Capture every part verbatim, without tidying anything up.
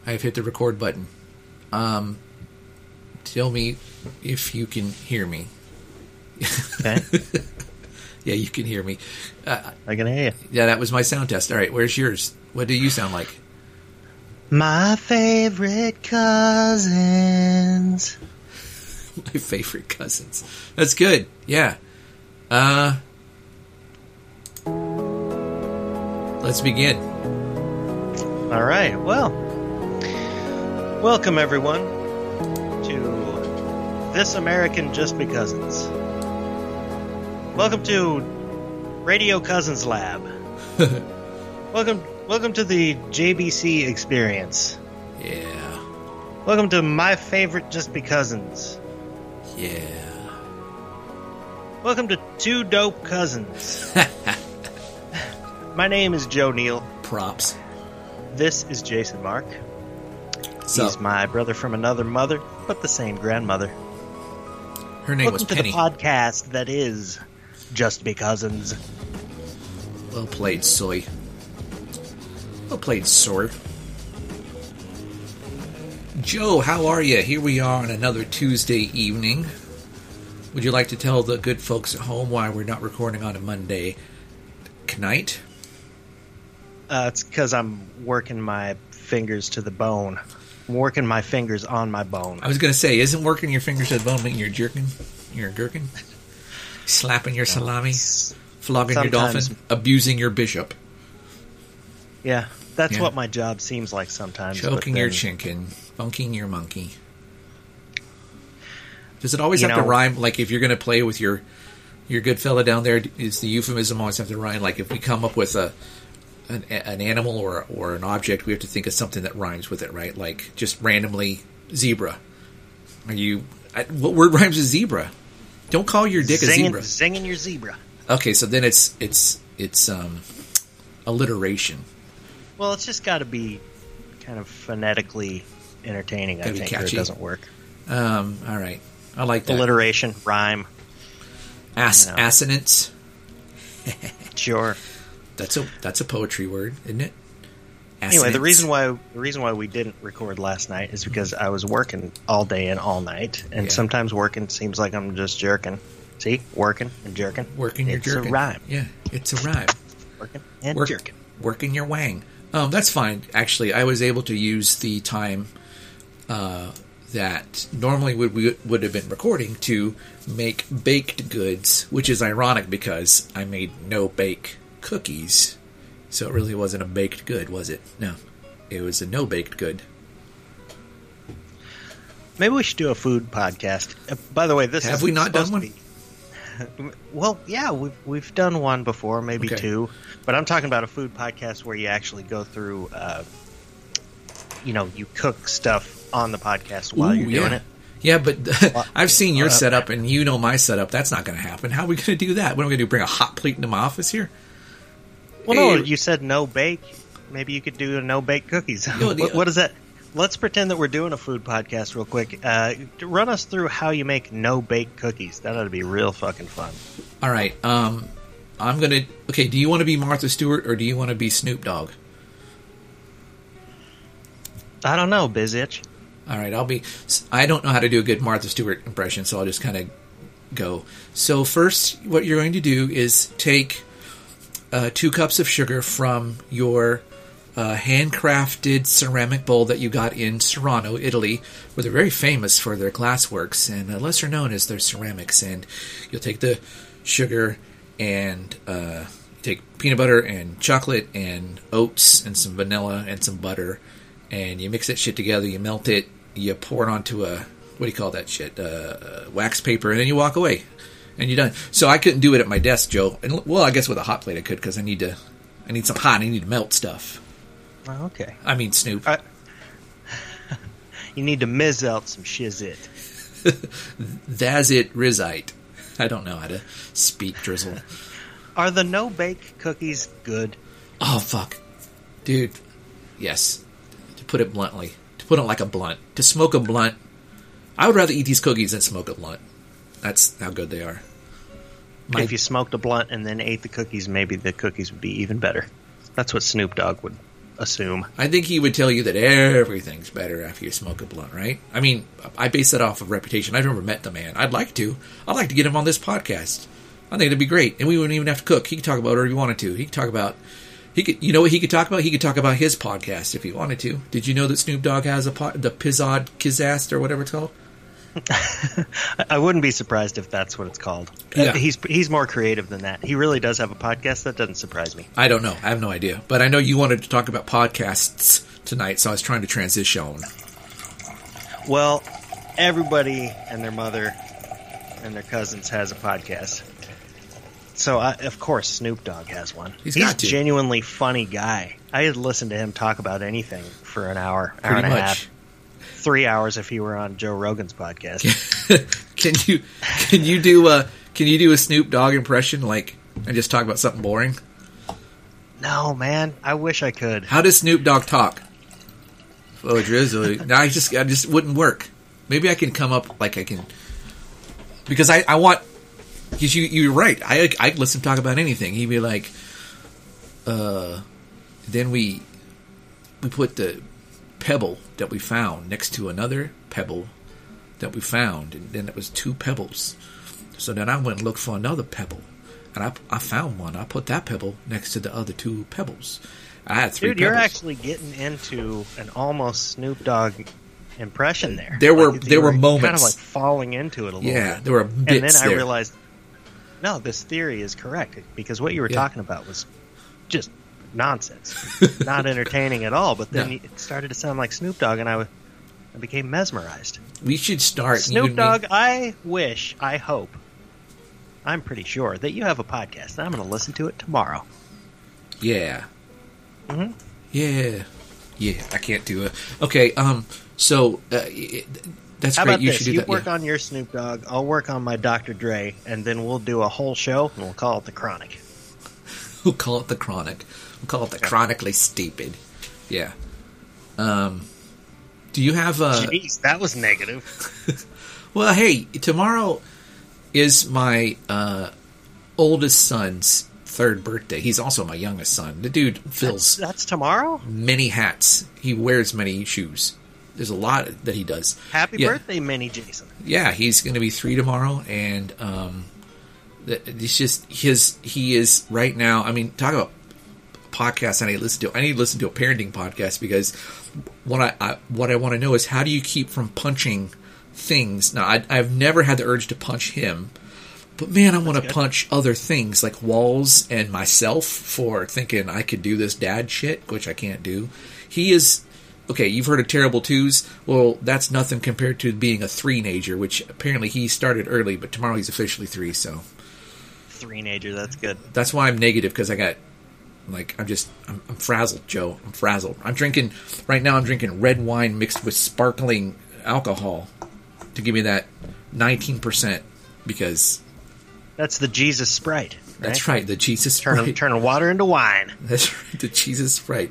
I have hit the record button. Um, tell me if you can hear me. Okay. Yeah, you can hear me. Uh, I can hear you. Yeah, that was my sound test. All right, where's yours? What do you sound like? My favorite cousins. My favorite cousins. That's good. Yeah. Uh, let's begin. All right. Well, welcome everyone to This American Just Be Cousins. Welcome to Radio Cousins Lab. welcome, welcome to the J B C experience. Yeah. Welcome to My Favorite Just Be Cousins. Yeah. Welcome to Two Dope Cousins. My name is Joe Neal. Props. This is Jason Mark. So, He's my brother from another mother, but the same grandmother. her name Welcome was to Penny. the podcast that is Just Be Cousins. Well played, Soy. Well played, Sword. Joe, how are you? Here we are on another Tuesday evening. Would you like to tell the good folks at home why we're not recording on a Monday night? Uh, it's because I'm working my fingers to the bone. I'm working my fingers on my bone. I was going to say, isn't working your fingers to the bone mean you're jerking? You're gherkin? Slapping your salami? Flogging your Sometimes. dolphin? Abusing your bishop? Yeah, that's Yeah. what my job seems like sometimes. but Choking your then- chinkin? Funking your monkey? Does it always You have to know- rhyme? Like if you're going to play with your your good fella down there, is the euphemism always have to rhyme? Like if we come up with a an, an animal or or an object, we have to think of something that rhymes with it, right? Like just randomly zebra. Are you? I, what word rhymes with zebra? Don't call your dick a Zinging, zebra. zinging your zebra. Okay, so then it's it's it's um alliteration. Well, it's just got to be kind of phonetically entertaining, I Gotta be think, or it catchy. doesn't work. Um, all right, I like that. Alliteration, rhyme, Ass, you know. assonance. sure. That's a that's a poetry word, isn't it? Anyway, the Assonance. reason why the reason why we didn't record last night is because I was working all day and all night, and Yeah. sometimes working seems like I'm just jerking. See, working and jerking. working your it's jerkin. a rhyme. Yeah, it's a rhyme. Working and Work- jerking. Working your wang. Um, that's fine. Actually, I was able to use the time uh, that normally would we would have been recording to make baked goods, which is ironic because I made no bake cookies, so it really wasn't a baked good, was it? No, it was a no baked good. Maybe we should do a food podcast. Uh, by the way, this Have is we not done supposed to be- Well, yeah, we've we've done one before, maybe Okay. two, but I'm talking about a food podcast where you actually go through, uh, you know, you cook stuff on the podcast while Ooh, you're doing yeah. it. Yeah, but I've seen your Uh, setup and you know my setup. That's not going to happen. How are we going to do that? What are we going to do? Bring a hot plate into my office here? Well, no, Hey. you said no bake. Maybe you could do a no bake cookies. No, the- what, what is that? Let's pretend that we're doing a food podcast real quick. Uh, run us through how you make no bake cookies. That ought to be real fucking fun. All right. Um, I'm gonna. Okay. Do you want to be Martha Stewart or do you want to be Snoop Dogg? I don't know, Bizitch. All right. I'll be. I don't know how to do a good Martha Stewart impression, so I'll just kind of go. So first, what you're going to do is take uh, two cups of sugar from your uh, handcrafted ceramic bowl that you got in Serrano, Italy, where they're very famous for their glassworks and uh, lesser known as their ceramics. And you'll take the sugar and uh, take peanut butter and chocolate and oats and some vanilla and some butter, and you mix that shit together. You melt it. You pour it onto a, what do you call that shit? Uh, uh, wax paper, and then you walk away, and you're done. So I couldn't do it at my desk, Joe. And well, I guess with a hot plate I could because I need to, I need some hot. I need to melt stuff. Oh, okay. I mean, Snoop. Uh, you need to miz out some shizit. That's it, Rizite. I don't know how to speak drizzle. Are the no bake cookies good? Oh fuck, dude. Yes. To put it bluntly, to put it like a blunt, to smoke a blunt. I would rather eat these cookies than smoke a blunt. That's how good they are. My- If you smoked a blunt and then ate the cookies, maybe the cookies would be even better. That's what Snoop Dogg would assume. I think he would tell you that everything's better after you smoke a blunt, right? I mean, I base that off of reputation. I've never met the man. I'd like to. I'd like to get him on this podcast. I think it'd be great, and we wouldn't even have to cook. He could talk about whatever he wanted to. He could talk about. He could. You know what he could talk about? He could talk about his podcast if he wanted to. Did you know that Snoop Dogg has a po- the Pizzod Kizast or whatever it's called? I wouldn't be surprised if that's what it's called. Yeah. He's he's more creative than that. He really does have a podcast. That doesn't surprise me. I don't know. I have no idea. But I know you wanted to talk about podcasts tonight, so I was trying to transition. Well, everybody and their mother and their cousins has a podcast. So, I, of course, Snoop Dogg has one. He's, He's got to. a genuinely funny guy. I had listened to him talk about anything for an hour, hour Pretty and a much. half. Three hours if he were on Joe Rogan's podcast. can you can you do a can you do a Snoop Dogg impression, like, and just talk about something boring? No, man. I wish I could. How does Snoop Dogg talk? Oh, drizzly. No, I just I just wouldn't work. Maybe I can come up like I can, because I, I want, because you you're right. I I could listen to talk about anything. He'd be like, uh, then we we put the pebble that we found next to another pebble that we found, and then it was two pebbles. So then I went and looked for another pebble, and I, I found one. I put that pebble next to the other two pebbles. I had three Dude, pebbles. you're actually getting into an almost Snoop Dogg impression there. There were Like, there you were kind moments. of like falling into it a little Yeah, bit. there were And bits then I there. realized, no, this theory is correct, because what you were Yeah. talking about was just nonsense, not entertaining at all. But then No. it started to sound like Snoop Dogg, and I, w- I became mesmerized. We should start. you Snoop and me- Dogg, I wish, I hope, I'm pretty sure that you have a podcast, and I'm going to listen to it tomorrow. Yeah. Mhm. Yeah. Yeah. I can't do it. Okay. Um. So uh, it, that's How great. about You this? should do You that. work yeah. on your Snoop Dogg, I'll work on my Doctor Dre, and then we'll do a whole show, and we'll call it The Chronic. We'll call it the Chronic. We'll call it the Chronically Stupid. Yeah. Um. Do you have uh Jeez, that was negative. Well, hey, tomorrow is my uh, oldest son's third birthday. He's also my youngest son. The dude fills That's, that's tomorrow? many hats. He wears many shoes. There's a lot that he does. Happy Yeah. birthday, Mini Jason. Yeah, he's going to be three tomorrow, and um, th- it's just his. He is right now. I mean, talk about podcasts. I need to listen to. I need to listen to a parenting podcast, because what I, I what I want to know is, how do you keep from punching things? Now, I, I've never had the urge to punch him, but man, I want to good. punch other things like walls and myself for thinking I could do this dad shit, which I can't do. He is. Okay, you've heard of Terrible Twos? Well, that's nothing compared to being a three-nager, which apparently he started early, but tomorrow he's officially three, so. Three-nager, that's good. That's why I'm negative, because I got, like, I'm just, I'm, I'm frazzled, Joe. I'm frazzled. I'm drinking, right now I'm drinking red wine mixed with sparkling alcohol to give me that nineteen percent, because. That's the Jesus Sprite. Right? That's right, the Jesus Turning, Sprite. turning water into wine. That's right, the Jesus Sprite.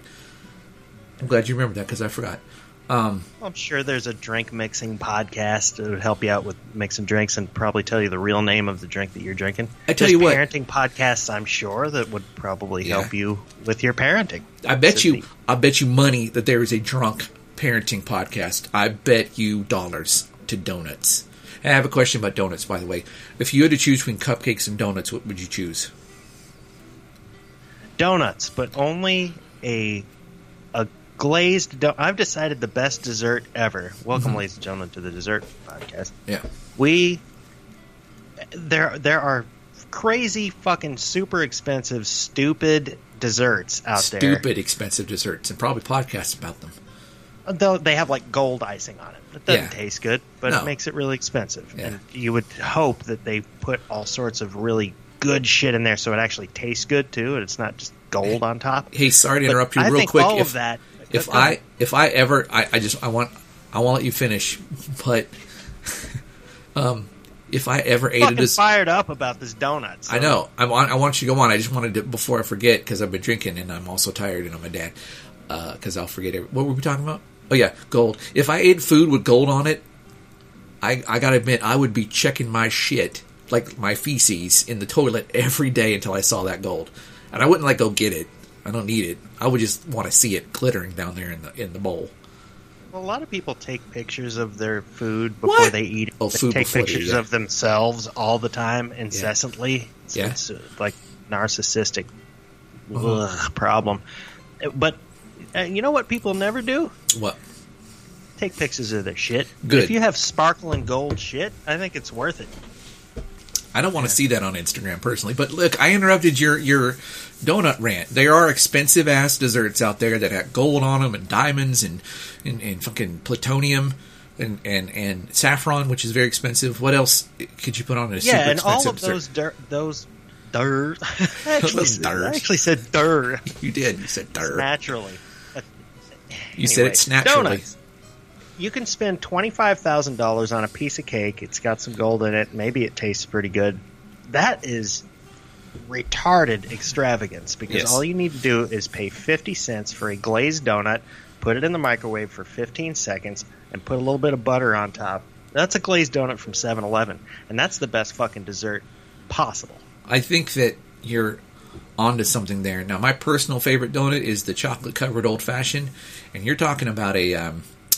I'm glad you remembered that, because I forgot. Um, I'm sure there's a drink mixing podcast that would help you out with mixing drinks and probably tell you the real name of the drink that you're drinking. I tell There's you what. parenting podcasts, I'm sure, that would probably Yeah. help you with your parenting. I bet So you, I bet you money that there is a drunk parenting podcast. I bet you dollars to donuts. And I have a question about donuts, by the way. If you had to choose between cupcakes and donuts, what would you choose? Donuts, but only a a glazed. Do- I've decided the best dessert ever. Welcome, Mm-hmm. ladies and gentlemen, to the dessert podcast. Yeah. We there there are crazy fucking super expensive stupid desserts out Stupid expensive desserts, and probably podcasts about them. there. Though they have like gold icing on it. It doesn't Yeah. taste good, but No. it makes it really expensive. Yeah. And you would hope that they put all sorts of really good shit in there so it actually tastes good too, and it's not just gold on top. Hey, sorry to But interrupt you I real think quick. all if of that. if Go I ahead. if I ever I, I just I want I want to let you finish, but um, if I ever ate a fucking dessert. fired up about this donut. so- I know. I want. I want you to go on. I just wanted to before I forget, because I've been drinking and I'm also tired and I'm a dad. Because I'll forget. Every, what were we talking about? Oh yeah, gold. If I ate food with gold on it, I I gotta admit I would be checking my shit, like my feces, in the toilet every day until I saw that gold, and I wouldn't like go get it. I don't need it. I would just want to see it glittering down there in the in the bowl. Well, a lot of people take pictures of their food before What? they eat it. Oh, They food take before they pictures eat it. of themselves all the time, incessantly. So Yeah. It's uh, like narcissistic Uh-huh. ugh, problem. Uh, But uh, you know what people never do? What? Take pictures of their shit. Good. If you have sparkling gold shit, I think it's worth it. I don't want to see that on Instagram personally. But look, I interrupted your your donut rant. There are expensive ass desserts out there that have gold on them and diamonds and and, and fucking plutonium and, and and saffron, which is very expensive. What else could you put on a super Yeah, and all expensive of dessert? those dir- those dir. I actually, Those dirt. I actually said dir You did. You said dirt. naturally. Uh, You said anyway, it's naturally. donuts. You can spend twenty-five thousand dollars on a piece of cake. It's got some gold in it. Maybe it tastes pretty good. That is retarded extravagance because Yes. all you need to do is pay fifty cents for a glazed donut, put it in the microwave for fifteen seconds, and put a little bit of butter on top. That's a glazed donut from seven eleven, and that's the best fucking dessert possible. I think that you're onto something there. Now, my personal favorite donut is the chocolate covered old fashioned, and you're talking about a um,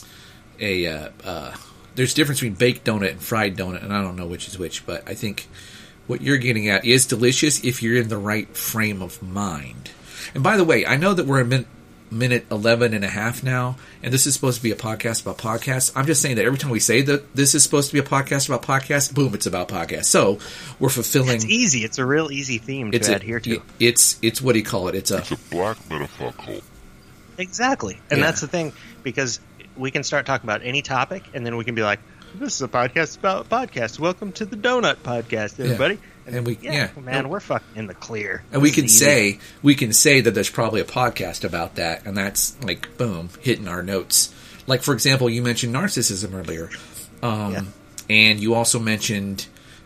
a uh, uh, there's a difference between baked donut and fried donut, and I don't know which is which, but I think what you're getting at is delicious if you're in the right frame of mind. And by the way, I know that we're a min- minute eleven and a half now, and this is supposed to be a podcast about podcasts. I'm just saying that every time we say that this is supposed to be a podcast about podcasts, boom, it's about podcasts. So we're fulfilling. It's easy. It's a real easy theme to It's a, adhere to. it's it's what do you call it? It's a It's a black metaphor. Exactly. And Yeah. that's the thing, because we can start talking about any topic, and then we can be like, this is a podcast about podcasts. Welcome to the Donut Podcast, everybody. And we- yeah. man, we're fucking in the clear. And we This can is easy. say we can say that there's probably a podcast about that, and that's like boom, hitting our notes. Like for example, you mentioned narcissism earlier, um, Yeah. and you also mentioned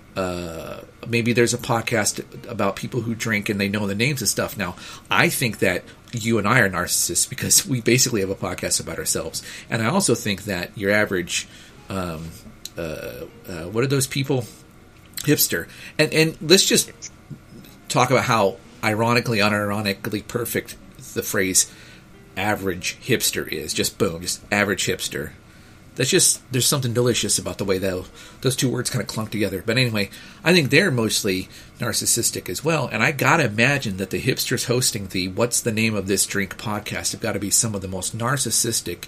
uh, maybe there's a podcast about people who drink and they know the names of stuff. Now, I think that you and I are narcissists because we basically have a podcast about ourselves, and I also think that your average, um, uh, uh, what are those people? Hipster, and and let's just talk about how ironically, unironically perfect the phrase "average hipster" is. Just boom, just average hipster. That's just there's something delicious about the way that those two words kind of clunk together. But anyway, I think they're mostly narcissistic as well. And I gotta imagine that the hipsters hosting the "What's the Name of This Drink" podcast have got to be some of the most narcissistic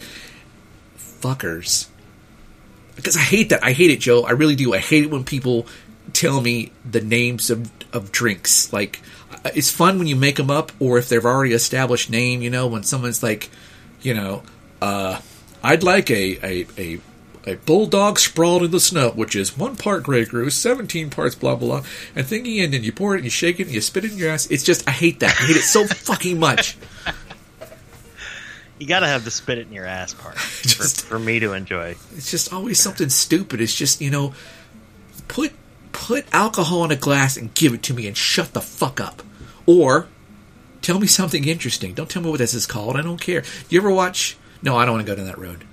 fuckers. Because I hate that. I hate it, Joe. I really do. I hate it when people tell me the names of of drinks. Like, it's fun when you make them up, or if they've already established name. You know, when someone's like, you know, uh, I'd like a a a, a bulldog sprawled in the snow, which is one part Grey Goose, seventeen parts blah blah blah, and thinking, and then you pour it, and you shake it, and you spit it in your ass. It's just, I hate that. I hate it so fucking much. You got to have the spit it in your ass part for, Just- for me to enjoy. It's just always something stupid. It's just, you know, put put alcohol in a glass and give it to me and shut the fuck up. Or tell me something interesting. Don't tell me what this is called. I don't care. Do you ever watch... No, I don't want to go down that road.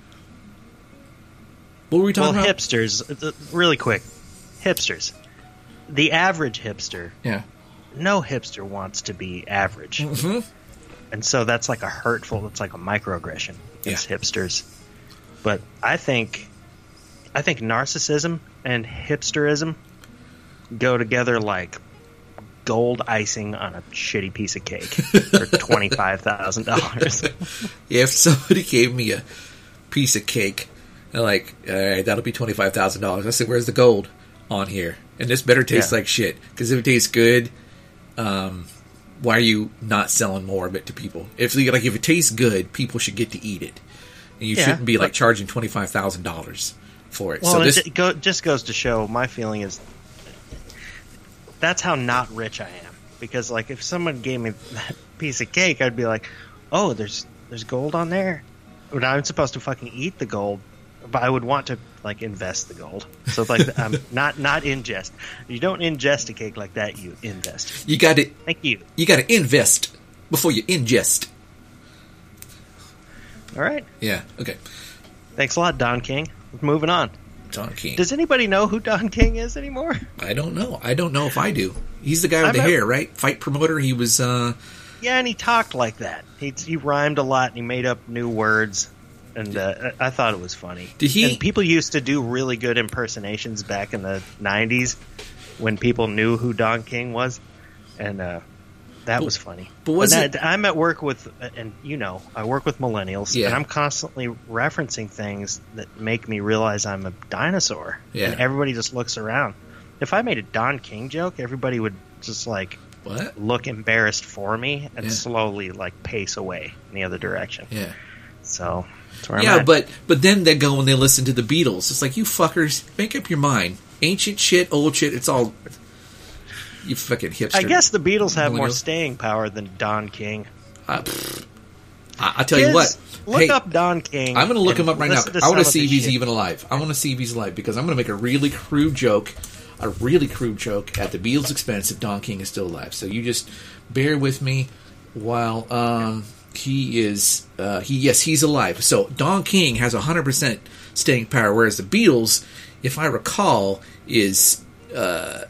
What were we Well, talking about? hipsters, uh, really quick. Hipsters. The average hipster, Yeah. no hipster wants to be average. Mhm. And so that's like a hurtful, it's like a microaggression against Yeah. hipsters. But I think, I think narcissism and hipsterism go together like gold icing on a shitty piece of cake for twenty-five thousand dollars. Yeah, if somebody gave me a piece of cake, they're like, all right, that'll be twenty-five thousand dollars. I said, where's the gold on here? And this better taste Yeah. like shit. Because if it tastes good, um, why are you not selling more of it to people? If like if it tastes good, people should get to eat it. And you Yeah, shouldn't be like but- charging twenty-five thousand dollars for it. Well, so it this, ju- go, just goes to show, my feeling is that's how not rich I am. Because like if someone gave me that piece of cake, I'd be like, oh, there's there's gold on there. But I'm supposed to fucking eat the gold, but I would want to like invest the gold. So like um, not not ingest. You don't ingest a cake like that. You invest. you got to Thank you. you got to invest before you ingest. All right. Yeah. Okay. Thanks a lot, Don King. Moving on. Don King. Does anybody know who Don King is anymore? I don't know. I don't know if I do. He's the guy with I the met- hair, right? Fight promoter. He was uh, Yeah, and he talked like that. He he rhymed a lot, and he made up new words, and uh, I thought it was funny. Did he? And people used to do really good impersonations back in the nineties when people knew who Don King was, and uh, that but, was funny. But was but it? that, I'm at work with, and you know, I work with millennials, Yeah. and I'm constantly referencing things that make me realize I'm a dinosaur. Yeah. And everybody just looks around. If I made a Don King joke, everybody would just like What? look embarrassed for me and Yeah. slowly like pace away in the other direction. Yeah. So that's where I'm Yeah, at. but but then they go and they listen to the Beatles. It's like, you fuckers, make up your mind. Ancient shit, old shit, it's all you fucking hipster. I guess the Beatles have more millennials. staying power than Don King. Uh, pfft. I, I'll tell Kids, you what. look Hey, up Don King. I'm going to look and him up right now. listen to I want to some see of if his he's shit. even alive. I want to see if he's alive because I'm going to make a really crude joke, a really crude joke at the Beatles' expense if Don King is still alive. So you just bear with me while um, he is. Uh, he yes, he's alive. So Don King has one hundred percent staying power, whereas the Beatles, if I recall, is. Uh,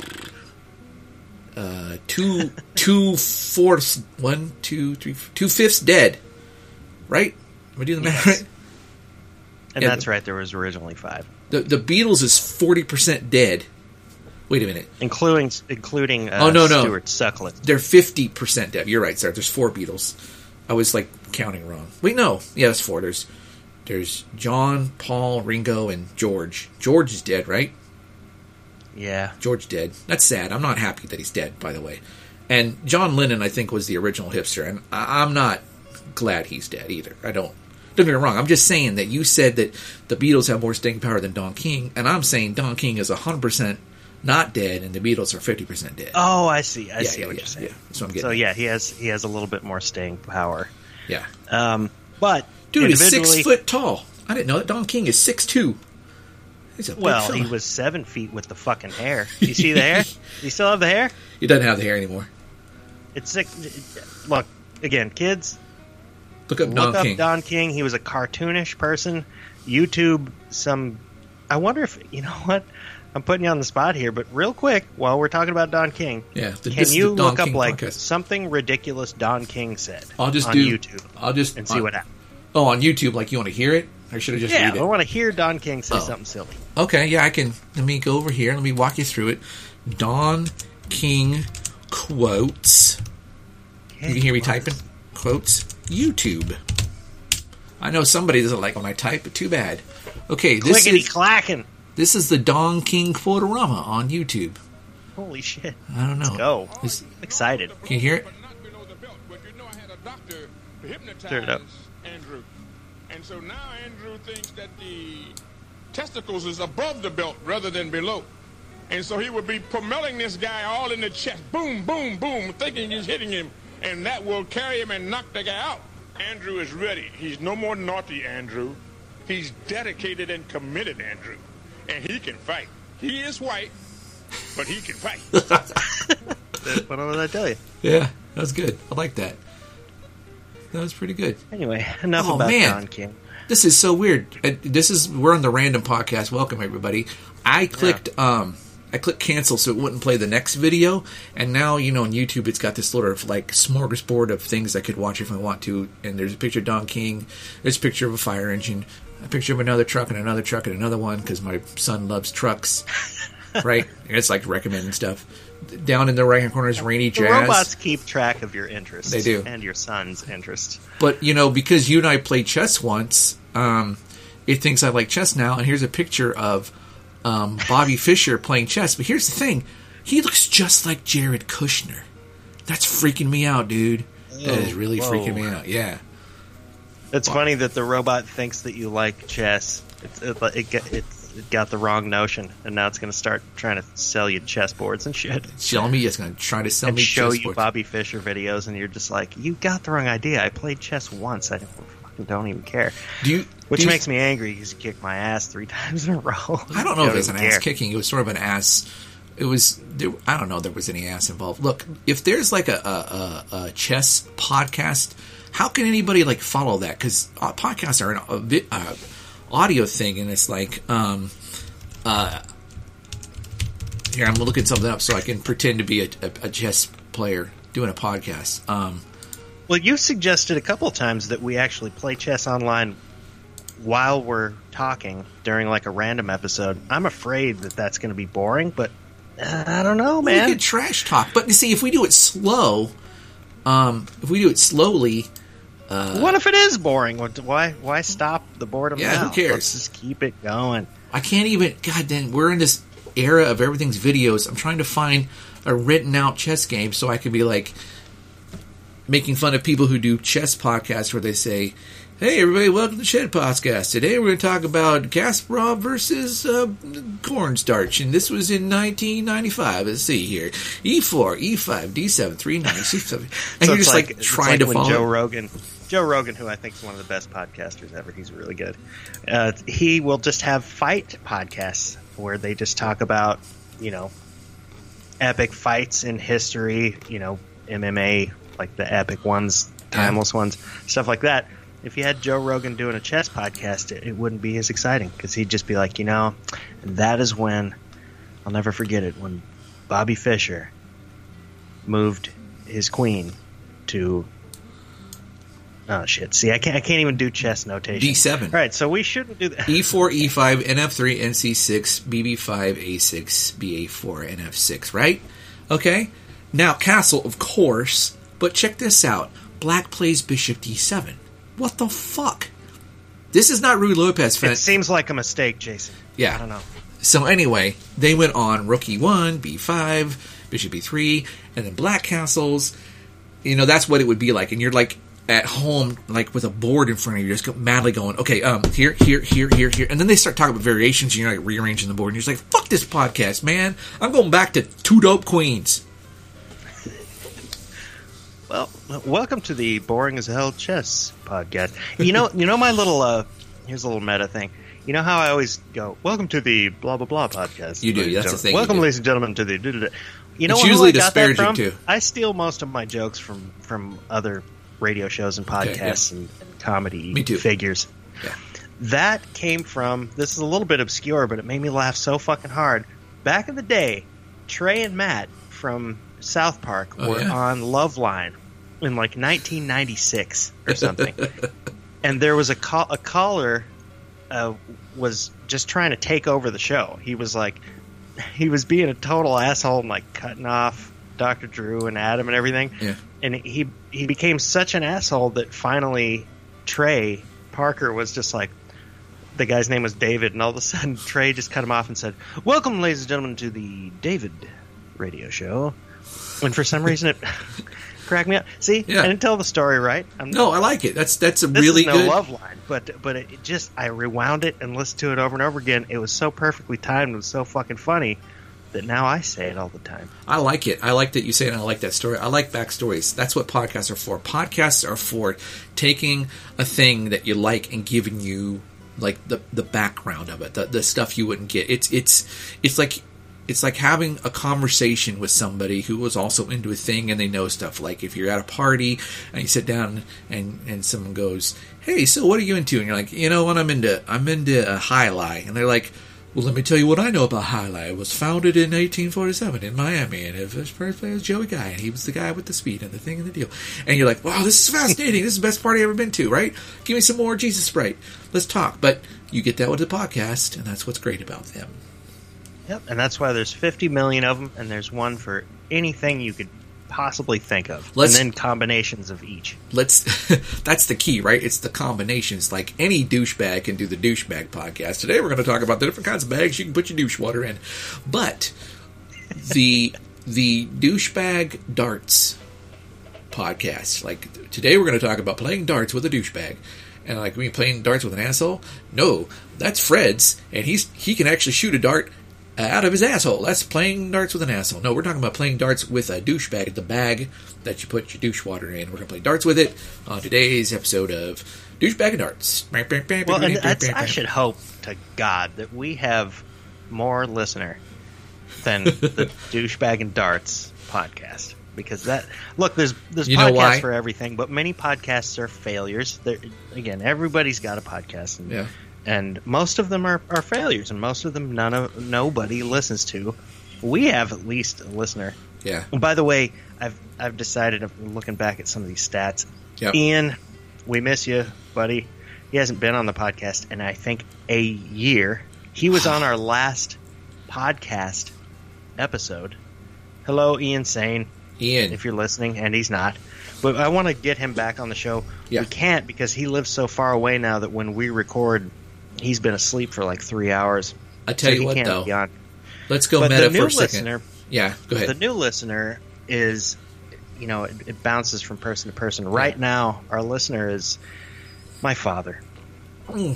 uh, two two fourths, one, two, three, two fifths dead, right? Am I doing the math Yes. right? And Yeah, that's the- right, there was originally five. The the Beatles is forty percent dead. Wait a minute, Including including uh, Oh, no, no. Stuart Suckling. they're fifty percent dead. You're right, sir. There's four Beatles. I was like counting wrong. Wait, no, yeah, that's four. There's there's John, Paul, Ringo, and George. George is dead, right? Yeah. George dead. That's sad. I'm not happy that he's dead, by the way. And John Lennon, I think, was the original hipster, and I- I'm not glad he's dead either. I don't. Don't get me wrong. I'm just saying that you said that the Beatles have more staying power than Don King, and I'm saying Don King is one hundred percent not dead, and the Beatles are fifty percent dead. Oh, I see. I yeah, see yeah, what yeah, you're saying. yeah. That's what I'm getting. So at. yeah, he has he has a little bit more staying power. yeah. Um, but Dude, he's six individually- foot tall. I didn't know that. Don King is six two. He's a big Well, fella. he was seven feet with the fucking hair. You see the hair? You still have the hair? He doesn't have the hair anymore. It's six. Look again, kids. Look up Look Don up King. Don King. He was a cartoonish person. YouTube some. I wonder if you know what. I'm putting you on the spot here, but real quick, while we're talking about Don King, Yeah, the- can this is you the Don look up King like podcast. something ridiculous Don King said I'll just on do YouTube I'll just and see on- what happens? Oh, on YouTube, like you want to hear it? Or should I just Yeah, read it? I want to hear Don King say Oh. something silly. Okay, yeah, I can. Let me go over here. Let me walk you through it. Don King quotes. You can hear me typing quotes. YouTube. I know somebody doesn't like when I type, but too bad. Okay, this Clickety is clacking. this is the Don King quotorama on YouTube. Holy shit! I don't know. Let's go. This- I'm excited. can you hear it? But not below the belt. But you know, I had a doctor Turn it up. hypnotize Andrew, and so now Andrew thinks that the testicles is above the belt rather than below, and so he would be pummeling this guy all in the chest, boom, boom, boom, thinking he's hitting him, and that will carry him and knock the guy out. Andrew is ready. He's no more naughty, Andrew. He's dedicated and committed, Andrew, and he can fight. He is white, but he can fight. What did I tell you? Yeah, that was good. I like that. That was pretty good. Anyway, enough Oh, about man. Don King. This is so weird. Uh, This is we're on the random podcast. Welcome everybody. I clicked um I clicked cancel so it wouldn't play the next video, and now you know on YouTube it's got this sort of like smorgasbord of things I could watch if I want to. And there's a picture of Don King, there's a picture of a fire engine, a picture of another truck and another truck and another one because my son loves trucks. Right? And it's like recommending stuff. Down in the right hand corner is Rainy The Jazz. robots keep track of your interests. They do. And your son's interests. But, you know, because you and I played chess once, um, it thinks I like chess now. And here's a picture of um, Bobby Fischer playing chess. But here's the thing. He looks just like Jared Kushner. That's freaking me out, dude. That is really Whoa. freaking me out. Yeah. It's funny that the robot thinks that you like chess. It's, it, it, it, it got the wrong notion, and now it's going to start trying to sell you chessboards and shit. Show me. It's going to try to sell And me show chess you Bobby Fischer videos, and you're just like, you got the wrong idea. I played chess once. I don't, fucking don't even care. Do you, Which do you- makes me angry because he kicked my ass three times in a row. I don't know if it was an Don't ass care. kicking. It was sort of an ass. It was. There, I don't know if there was any ass involved. Look, if there's like a, a, a, a chess podcast, how can anybody like follow that? Because uh, podcasts are an a bit, uh, audio thing, and it's like, um, uh, here I'm looking something up so I can pretend to be a, a, a chess player. doing a podcast. Um, well, you suggested a couple of times that we actually play chess online while we're talking during like a random episode. I'm afraid that that's going to be boring, but uh, I don't know, man. We could trash talk, but you see, if we do it slow, um, if we do it slowly, uh, what if it is boring? Why? Why stop the boredom? Yeah, now? who cares? Let's just keep it going. I can't even. God damn, we're in this era of everything's videos. I'm trying to find a written out chess game so I can be like making fun of people who do chess podcasts where they say, "Hey, everybody, welcome to the Shed Podcast. Today we're going to talk about Kasparov versus uh, cornstarch, and this was in nineteen ninety-five. Let's see here. E four, E five, D seven, three nine, C seven. And so you're just like, like trying like to when follow. Joe Rogan, Joe Rogan, who I think is one of the best podcasters ever, he's really good. Uh, he will just have fight podcasts where they just talk about, you know, epic fights in history, you know, M M A, like the epic ones, timeless ones, stuff like that. If you had Joe Rogan doing a chess podcast, it, it wouldn't be as exciting because he'd just be like, you know, that is when, I'll never forget it, when Bobby Fischer moved his queen to, oh shit, see, I can't, I can't even do chess notation. D seven. All right, so we shouldn't do that. E four, E five, N F three, N C six, B B five, A six, B A four, N F six, right? Okay? Now, castle, of course, but check this out. Black plays bishop D seven. What the fuck? This is not Ruy Lopez. Fan- it seems like a mistake, Jason. Yeah. I don't know. So anyway, they went on rook E one, B five, bishop B three, and then black castles. You know, that's what it would be like. And you're like at home, like with a board in front of you, just go, madly going, okay, um, here, here, here, here, here. And then they start talking about variations, and you're like rearranging the board, and you're just like, fuck this podcast, man. I'm going back to two dope queens. Well, welcome to the Boring as Hell Chess Podcast. You know, you know my little, uh, here's a little meta thing. You know how I always go, welcome to the blah, blah, blah podcast. You do, ladies that's and the thing. Welcome, you do. ladies and gentlemen, to the... You know It's who usually I got that disparaging, from? too. I steal most of my jokes from, from other radio shows and podcasts Okay, yeah. and, and comedy Me too. figures. Yeah. That came from, this is a little bit obscure, but it made me laugh so fucking hard. Back in the day, Trey and Matt from South Park Oh, were yeah? on Loveline in like nineteen ninety-six or something. And there was a, call, a caller uh, was just trying to take over the show. He was like, he was being a total asshole and like cutting off Doctor Drew and Adam and everything. Yeah. And he he became such an asshole that finally Trey Parker was just like, the guy's name was David, and all of a sudden Trey just cut him off and said, welcome, ladies and gentlemen, to the David radio show. And for some reason it cracked me up. See, Yeah. I didn't tell the story right. I'm No, I like it. That's that's a this really is no good. love line, but but it just I rewound it and listened to it over and over again. It was so perfectly timed, it was so fucking funny that now I say it all the time. I like it. I like that you say it, and I like that story. I like backstories. That's what podcasts are for. Podcasts are for taking a thing that you like and giving you like the the background of it, the the stuff you wouldn't get. It's it's it's like it's like having a conversation with somebody who was also into a thing and they know stuff. Like if you're at a party and you sit down and and someone goes, "Hey, so what are you into?" And you're like, "You know what? I'm into I'm into uh, highlight." And they're like, "Well, let me tell you what I know about Highlight. It was founded in eighteen forty-seven in Miami, and it was first player was Joey Guy, and he was the guy with the speed and the thing and the deal." And you're like, "Wow, this is fascinating. This is the best party I've ever been to, right? Give me some more Jesus Sprite. Let's talk." But you get that with the podcast, and that's what's great about them. Yep, and that's why there's fifty million of them, and there's one for anything you could possibly think of, Let's- and then combinations of each. Let's. That's the key, right? It's the combinations. Like any douchebag can do the douchebag podcast. Today we're going to talk about the different kinds of bags you can put your douche water in, but the the douchebag darts podcast. Like today we're going to talk about playing darts with a douchebag. And like, we playing darts with an asshole? No, that's Fred's, and he's he can actually shoot a dart out of his asshole. That's playing darts with an asshole. No, we're talking about playing darts with a douchebag, the bag that you put your douche water in. We're going to play darts with it on today's episode of Douchebag and Darts. Well, and that's, I should hope to God that we have more listener than the Douchebag and Darts podcast. Because that look, there's there's You know podcasts why? for everything, but many podcasts are failures. They're, again, everybody's got a podcast, and, Yeah. and most of them are, are failures, and most of them none of nobody listens to. We have at least a listener Yeah. And by the way, I've I've decided, I'm looking back at some of these stats. Yep. Ian, we miss you, buddy. He hasn't been on the podcast in, I think, a year. He was on our last podcast episode. Hello, Ian Sane. Ian. If you're listening, and he's not. But I want to get him back on the show. Yeah. We can't because he lives so far away now that when we record, he's been asleep for like three hours. I tell so you he what, can't though. be on. Let's go But meta the new for a second. listener, Yeah, go ahead. the new listener is, you know, it, it bounces from person to person. Right now, our listener is my father. Mm.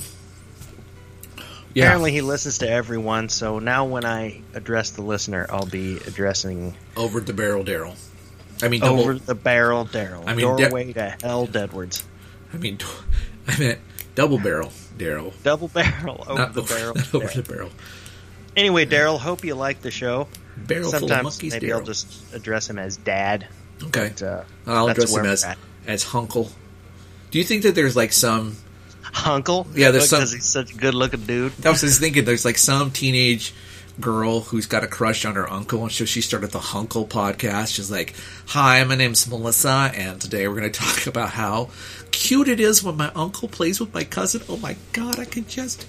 Yeah. Apparently, he listens to everyone. So now, when I address the listener, I'll be addressing Over the barrel, Daryl. I mean, double, over the barrel, Daryl. I mean, doorway to hell, Deadwards. I mean, I meant double barrel, Daryl. Double barrel over Not the over, barrel. not over Daryl. the barrel. Anyway, Daryl, hope you like the show. Barrel full of Sometimes monkeys, maybe I'll Daryl. just address him as Dad. Okay. But, uh, I'll that's address where him we're as at. as Hunkle. Do you think that there's like some? Hunkle? Yeah, there's some- because he's such a good-looking dude. I was just thinking there's like some teenage girl who's got a crush on her uncle, and so she started the Hunkle podcast. She's like, "Hi, my name's Melissa, and today we're going to talk about how cute it is when my uncle plays with my cousin. Oh my god, I can just."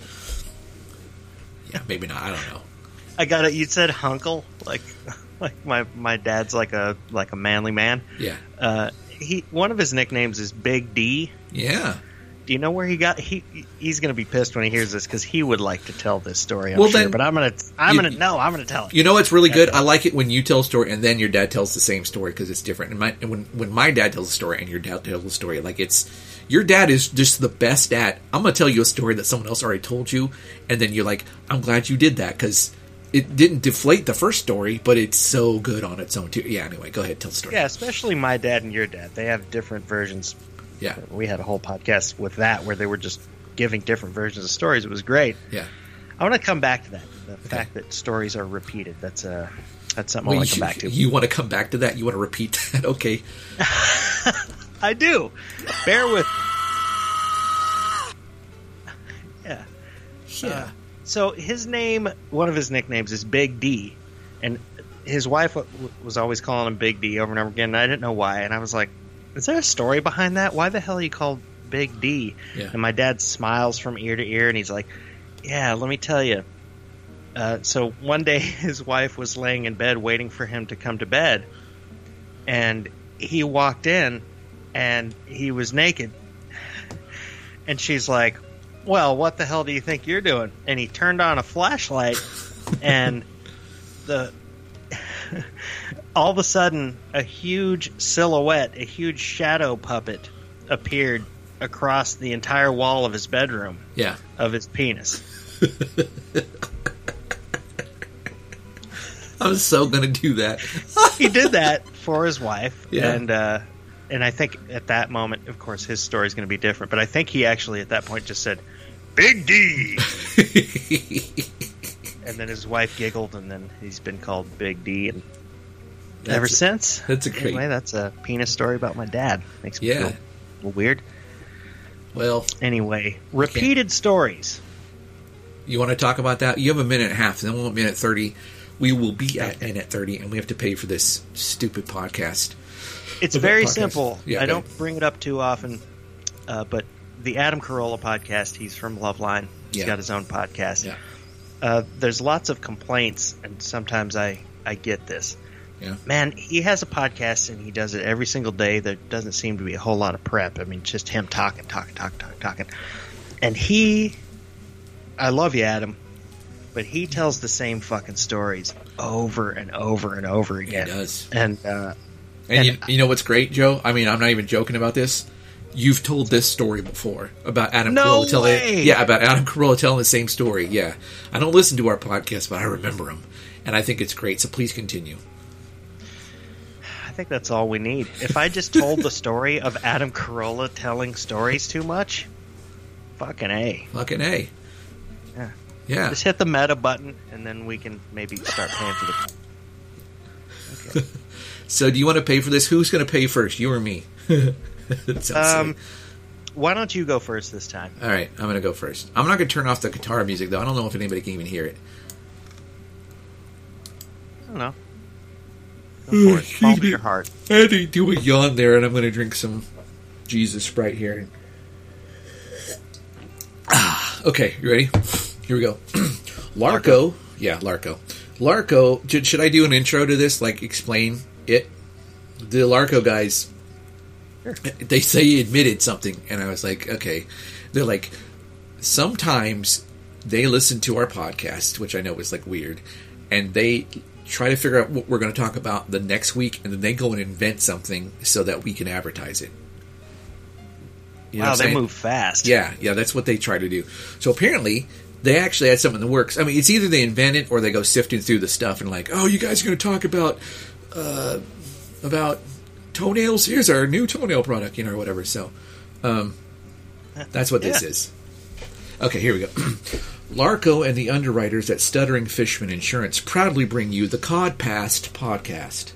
Yeah, maybe not. I don't know. I got it. You said Hunkle, like, like my my dad's like a like a manly man. Yeah. Uh, he one of his nicknames is Big D. Yeah. Do you know where he got? He he's going to be pissed when he hears this because he would like to tell this story. I'm Well, sure, then, but I'm gonna I'm you- gonna no, I'm gonna tell it. You know what's really good? I like it when you tell a story and then your dad tells the same story because it's different. And my, when when my dad tells a story and your dad tells a story, like it's your dad is just the best at. I'm gonna tell you a story that someone else already told you, and then you're like, I'm glad you did that because it didn't deflate the first story, but it's so good on its own too. Yeah. Anyway, go ahead, tell the story. Yeah, especially my dad and your dad. They have different versions. Yeah. We had a whole podcast with that where they were just giving different versions of stories. It was great. Yeah. I want to come back to that. The fact that stories are repeated. That's uh, that's something I Well, want to you, come back to. you want to come back to that? You want to repeat that? Okay. I do. Bear with. Yeah. Yeah. Uh, so his name, one of his nicknames is Big D, and his wife w- was always calling him Big D over and over again. And I didn't know why, and I was like, "Is there a story behind that? Why the hell are you called Big D?" Yeah. And my dad smiles from ear to ear, and he's like, "Yeah, let me tell you." Uh, so one day, his wife was laying in bed waiting for him to come to bed, and he walked in, and he was naked, and she's like, "Well, what the hell do you think you're doing?" And he turned on a flashlight, and the all of a sudden, a huge silhouette, a huge shadow puppet appeared across the entire wall of his bedroom Yeah. of his penis. I'm so gonna do that. He did that for his wife, Yeah. and uh, and I think at that moment, of course, his story is going to be different. But I think he actually at that point just said, "Big D," and then his wife giggled, and then he's been called Big D, and That's ever a- since. that's a great- Anyway, that's a penis story about my dad. Makes me Yeah. feel a little weird. Well, Anyway, repeated stories. you want to talk about that? You have a minute and a half, and then we'll minute thirty. We will be at minute thirty, and we have to pay for this stupid podcast. It's Podcast. very simple. Yeah, I go don't bring it up too often, uh, but the Adam Carolla podcast, he's from Loveline. He's Yeah. got his own podcast. Yeah. Uh, there's lots of complaints, and sometimes I, I get this. Yeah. Man, he has a podcast, and he does it every single day. There doesn't seem to be a whole lot of prep. I mean, just him talking, talking, talking, talking, talking. And he, I love you, Adam, but he tells the same fucking stories over and over and over He again. does. And, uh, And, And- you, you know what's great, Joe? I mean, I'm not even joking about this. You've told this story before about Adam No Carolla telling, way! yeah, about Adam Carolla telling the same story. Yeah, I don't listen to our podcast, but I remember him, and I think it's great. So please continue. I think that's all we need. If I just told the story of Adam Carolla telling stories too much, fucking A. Fucking A. Yeah. Yeah. Just hit the meta button, and then we can maybe start paying for the. Okay. So do you want to pay for this? Who's going to pay first, you or me? That sounds Um, silly. why don't you go first this time? All right, I'm going to go first. I'm not going to turn off the guitar music, though. I don't know if anybody can even hear it. I don't know. Go for it. Follow your heart. I had to do a yawn there, and I'm going to drink some Jesus Sprite here. Ah, okay, you ready? Here we go. Larko. Yeah, Larko. Larko. Should, should I do an intro to this? Like, explain it? The Larko guys, sure. They say he admitted something, and I was like, okay. They're like, sometimes they listen to our podcast, which I know is like weird, and they try to figure out what we're going to talk about the next week, and then they go and invent something so that we can advertise it. You know wow, what I'm they saying? move fast. Yeah, yeah, that's what they try to do. So apparently, they actually had something in the works. I mean, it's either they invent it or they go sifting through the stuff and like, oh, you guys are going to talk about uh, about toenails? Here's our new toenail product, you know, or whatever. So um, that's what this yeah. is. Okay, here we go. Larko and the underwriters at Stuttering Fishman Insurance proudly bring you the Cod Past podcast.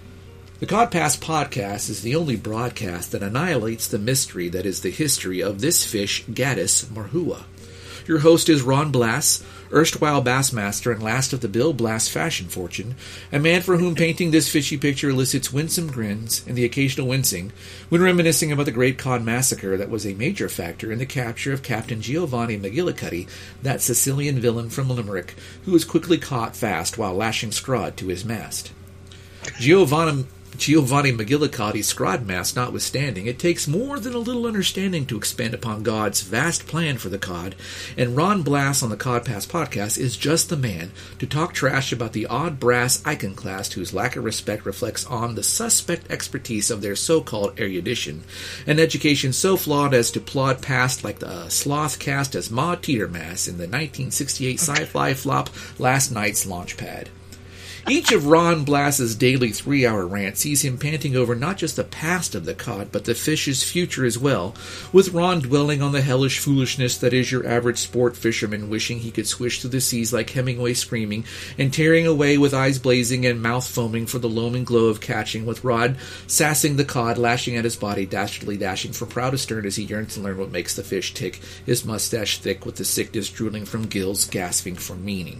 The Cod Past podcast is the only broadcast that annihilates the mystery that is the history of this fish, Gadus marhua. Your host is Ron Blass, erstwhile Bassmaster and last of the Bill Blass fashion fortune, a man for whom painting this fishy picture elicits winsome grins and the occasional wincing when reminiscing about the Great Cod Massacre that was a major factor in the capture of Captain Giovanni McGillicuddy, that Sicilian villain from Limerick, who was quickly caught fast while lashing scrod to his mast. Giovanni... Giovanni McGillicuddy's scrod mast notwithstanding, it takes more than a little understanding to expand upon God's vast plan for the cod, and Ron Blass on the Cod Pass podcast is just the man to talk trash about the odd brass iconoclast whose lack of respect reflects on the suspect expertise of their so-called erudition, an education so flawed as to plod past like the sloth cast as Ma Teetermass in the nineteen sixty-eight sci-fi flop Last Night's Launchpad. Each of Ron Blass's daily three-hour rants sees him panting over not just the past of the cod, but the fish's future as well, with Ron dwelling on the hellish foolishness that is your average sport fisherman wishing he could swish through the seas like Hemingway screaming, and tearing away with eyes blazing and mouth foaming for the loam and glow of catching, with Rod sassing the cod, lashing at his body, dastardly dashing from prow to stern as he yearns to learn what makes the fish tick, his mustache thick with the sickness drooling from gills, gasping for meaning.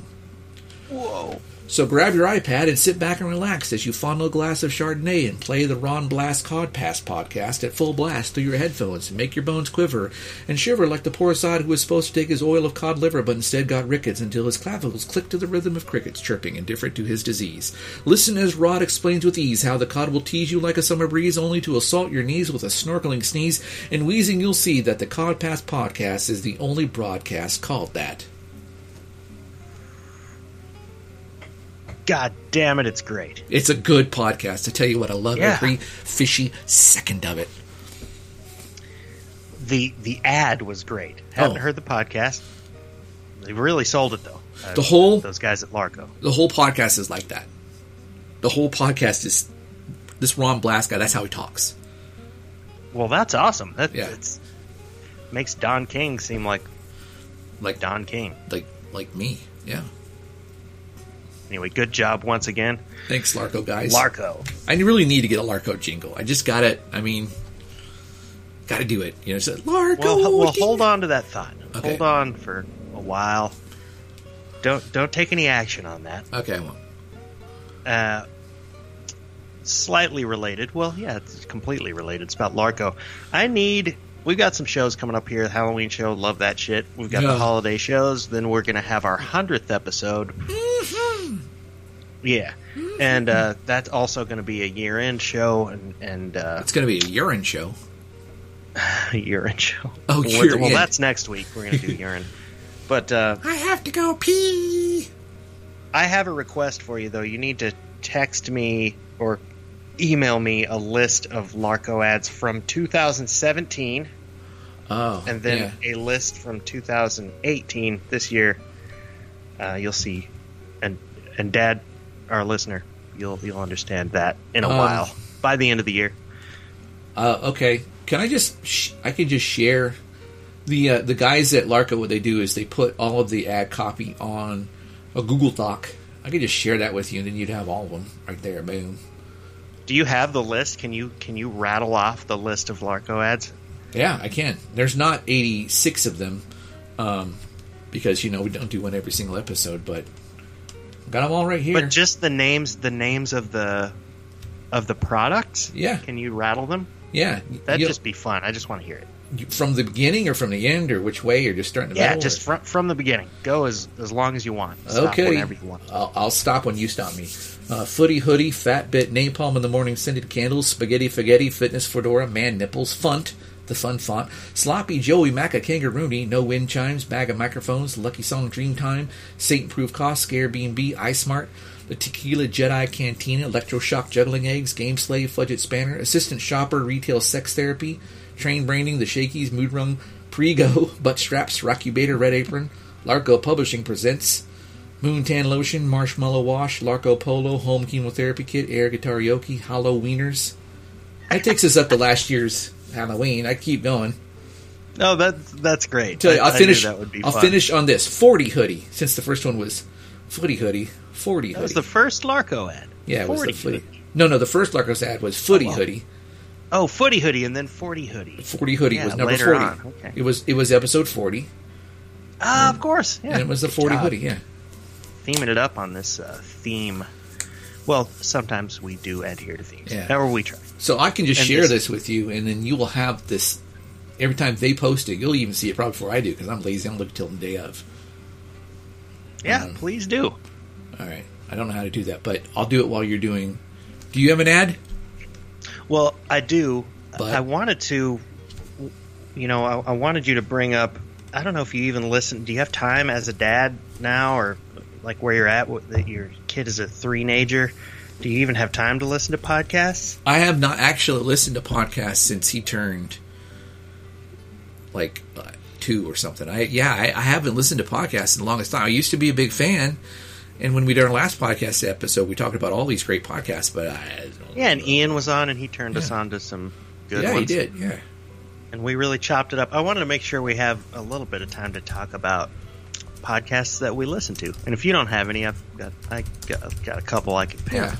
Whoa. So grab your iPad and sit back and relax as you fondle a glass of Chardonnay and play the Ron Blass Cod Pass podcast at full blast through your headphones and make your bones quiver and shiver like the poor sod who was supposed to take his oil of cod liver but instead got rickets until his clavicles clicked to the rhythm of crickets chirping indifferent to his disease. Listen as Rod explains with ease how the cod will tease you like a summer breeze only to assault your knees with a snorkeling sneeze, and wheezing you'll see that the Cod Pass podcast is the only broadcast called that. God damn it, it's great. It's a good podcast. I tell you what, I love Yeah. every fishy second of it. The the ad was great. Haven't Oh. heard the podcast. They really sold it, though. Uh, The whole Those guys at Larko. the whole podcast is like that. The whole podcast is this Ron Blass guy. That's how he talks. Well, that's awesome. That Yeah. it's, makes Don King seem like Like Don King. like like me. Yeah. Anyway, good job once again. Thanks, Larko guys. Larko. I really need to get a Larko jingle. I just got it. I mean, got to do it. You know, so Larko. Well, well, hold on to that thought. Okay. Hold on for a while. Don't don't take any action on that. Okay, I won't. Uh, slightly related. Well, yeah, it's completely related. It's about Larko. I need. We've got some shows coming up here. The Halloween show, love that shit. We've got Yeah. the holiday shows. Then we're gonna have our hundredth episode. Yeah, and uh, that's also going to be a year-end show, and and uh, It's going to be a urine show. a year-end show. Oh, well, urine. well, that's next week. We're going to do urine. But uh, I have to go pee. I have a request for you, though. You need to text me or email me a list of Larko ads from two thousand seventeen, Oh, and then yeah. a list from two thousand eighteen. This year, uh, you'll see, and and Dad, our listener, you'll you'll understand that in a Um, while. By the end of the year. Uh, okay, can I just? Sh- I can just share the uh, the guys at Larko. What they do is they put all of the ad copy on a Google Doc. I could just share that with you, and then you'd have all of them right there. Boom. Do you have the list? Can you can you rattle off the list of Larko ads? Yeah, I can. There's not eighty-six of them, um, because you know we don't do one every single episode, but got them all right here. But just the names, the names of the Of the products? Yeah. Can you rattle them? Yeah. That'd You- just be fun. I just want to hear it. From the beginning or from the end, or which way? You're just starting to Yeah, middle, just or- from, from the beginning. Go as, as long as you want. Stop Okay. whenever you want. I'll, I'll stop when you stop me. Uh, Footy Hoodie, Fat Bit, Napalm in the Morning, Scented Candles, Spaghetti Fagetti, Fitness Fedora, Man Nipples, Funt, the Fun Font, Sloppy Joey, Maca Kangaroony, No Wind Chimes, Bag of Microphones, Lucky Song Dreamtime, Satan Proof Cost, Scare B and B, iSmart, the Tequila Jedi Cantina, Electroshock Juggling Eggs, Game Slave, Fudget Spanner, Assistant Shopper, Retail Sex Therapy, Train Branding, The Shakies, Mood Rung, Prego, Butt Straps, Rocky Bader, Red Apron, Larco Publishing presents Moon Tan Lotion, Marshmallow Wash, Larco Polo, Home Chemotherapy Kit, Air Guitar Yoki, Hollow Wieners. That takes us up to last year's Halloween. I keep going. No, that's that's great. Tell you, I- I'll I finish. knew that would be I'll fun. finish on this forty hoodie, since the first one was Footy Hoodie. Forty That was hoodie. the first Larco ad. yeah, it was the forty footy. hoodie. No, no, the first Larco's ad was Footy Oh, well. Hoodie. Oh, Footy Hoodie and then forty Hoodie. Forty Hoodie Yeah, was number later forty. on. Okay. It was it was episode forty, Ah, of course. Yeah. and it was the Good forty job. hoodie. Yeah. Theming it up on this uh, theme. Well, sometimes we do adhere to themes. Yeah. Or we try. So I can just And share this- this with you, and then you will have this every time they post it. You'll even see it probably before I do because I'm lazy. I don't look till the day of. Yeah, Um, please do. All right. I don't know how to do that, but I'll do it while you're doing. Do you have an ad? Well, I do. But- I wanted to, you know, I, I wanted you to bring up. I don't know if you even listen. Do you have time as a dad now, or like where you're at? With, that your kid is a three-nager. Do you even have time to listen to podcasts? I have not actually listened to podcasts since he turned like uh, two or something. I yeah, I, I haven't listened to podcasts in the longest time. I used to be a big fan, and when we did our last podcast episode, we talked about all these great podcasts. But I don't Yeah, and Ian was on, and he turned us Yeah. on to some good yeah, ones. he did. Yeah, And we really chopped it up. I wanted to make sure we have a little bit of time to talk about podcasts that we listen to. And if you don't have any, I've got I got, got a couple I can pick. yeah.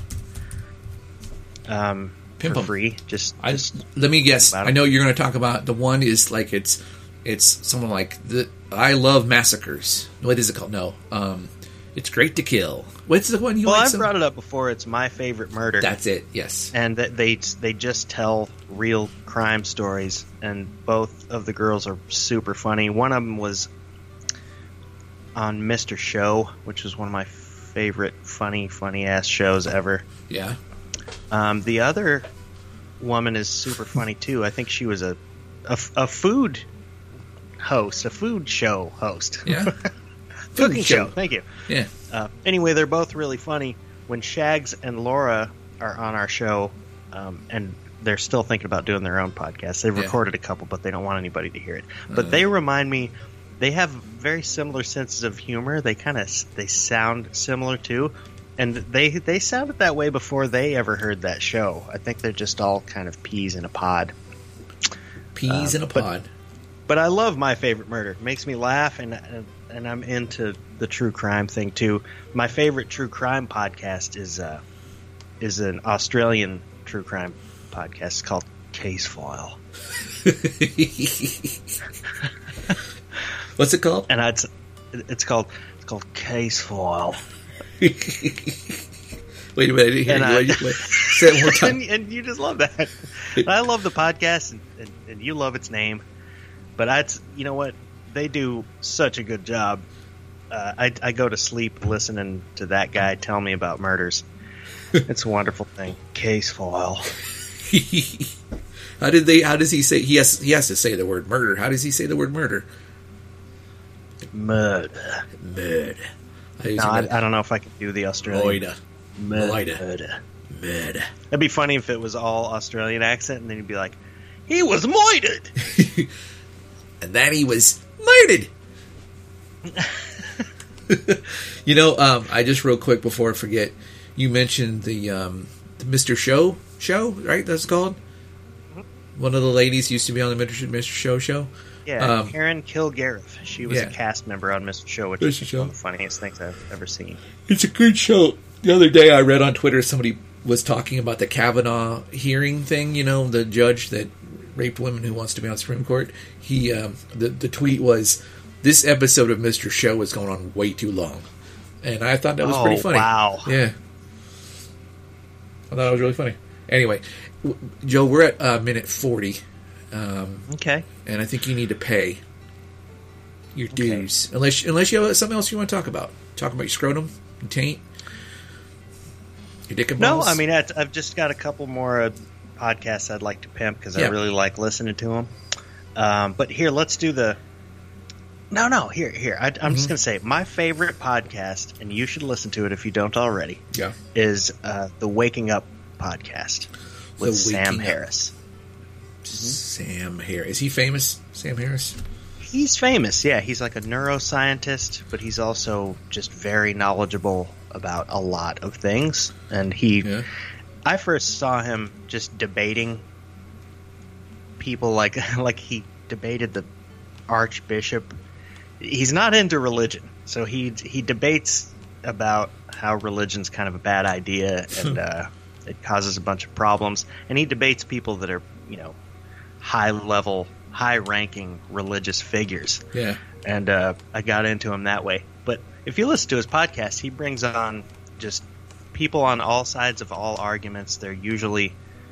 Um, Pimp for 'em. free. Just, I just let me guess. about I it. know you're going to talk about the one is like it's it's someone like the I love massacres. What is it called? No, um, it's Great to Kill. What's the one you well, like? I've some- brought it up before. It's My Favorite Murder. That's it. Yes. and that they they just tell real crime stories, and both of the girls are super funny. One of them was on Mister Show, which was one of my favorite funny funny ass shows ever. Yeah. Um, the other woman is super funny too. I think she was a a, a food host, a food show host. Yeah. Cooking show. show. Thank you. Yeah. Uh, anyway, they're both really funny. When Shags and Laura are on our show, um, and they're still thinking about doing their own podcast. They've Yeah. recorded a couple, but they don't want anybody to hear it. But Uh. they remind me. They have very similar senses of humor. They kind of they sound similar too, and they they sounded that way before they ever heard that show. I think they're just all kind of peas in a pod. Peas Uh, in a but- pod. But I love My Favorite Murder. It makes me laugh, and and I'm into the true crime thing too. My favorite true crime podcast is uh, is an Australian true crime podcast. It's called Case File, What's it called? and it's it's called it's called Case File. Wait a minute. I didn't hear And you. I- Wait, wait. Say it one more time. and, and you just love that. And I love the podcast, and, and, and you love its name. But that's you know what they do such a good job. Uh, I, I go to sleep listening to that guy tell me about murders. It's a wonderful thing. Case File. How did they? How does he say? He has. He has to say the word murder. How does he say the word murder? Murder. Murder. No, I, I don't know if I could do the Australian. Murder. Murder. Murder. Murder. That'd be funny if it was all Australian accent, and then you'd be like, "He was murdered." And then he was murdered. You know, um, I just real quick before I forget, you mentioned the, um, the Mister Show show, right? That's called. One of the ladies used to be on the Mister Mister Show show. Yeah, Um, Karen Kilgariff. She was yeah. a cast member on Mister Show, which Mister is Show. one of the funniest things I've ever seen. It's a good show. The other day I read on Twitter somebody was talking about the Kavanaugh hearing thing, you know, the judge that raped women who wants to be on the Supreme Court. He, um, the, the tweet was, this episode of Mister Show is going on way too long. And I thought that was Oh, pretty funny. wow. Yeah. I thought it was really funny. Anyway, w- Joe, we're at uh, minute forty. Um, Okay. And I think you need to pay your dues. Unless unless you have something else you want to talk about. Talk about your scrotum, your taint, your dick and No, balls. I mean, I- I've just got a couple more uh, podcasts I'd like to pimp because Yeah. I really like listening to them. Um, but here, let's do the... No, no, here, here. I, I'm Mm-hmm. just going to say, my favorite podcast, and you should listen to it if you don't already, Yeah. is uh, the Waking Up podcast with The Sam Waking Up. Harris. Sam Harris. Is he famous, Sam Harris? He's famous, yeah. He's like a neuroscientist, but he's also just very knowledgeable about a lot of things. And he, Yeah. I first saw him just debating people like like he debated the Archbishop. He's not into religion, so he he debates about how religion's kind of a bad idea and uh, it causes a bunch of problems. And he debates people that are, you know, high level, high ranking religious figures. Yeah. And uh, I got into him that way. But if you listen to his podcast, he brings on just people on all sides of all arguments. They're usually,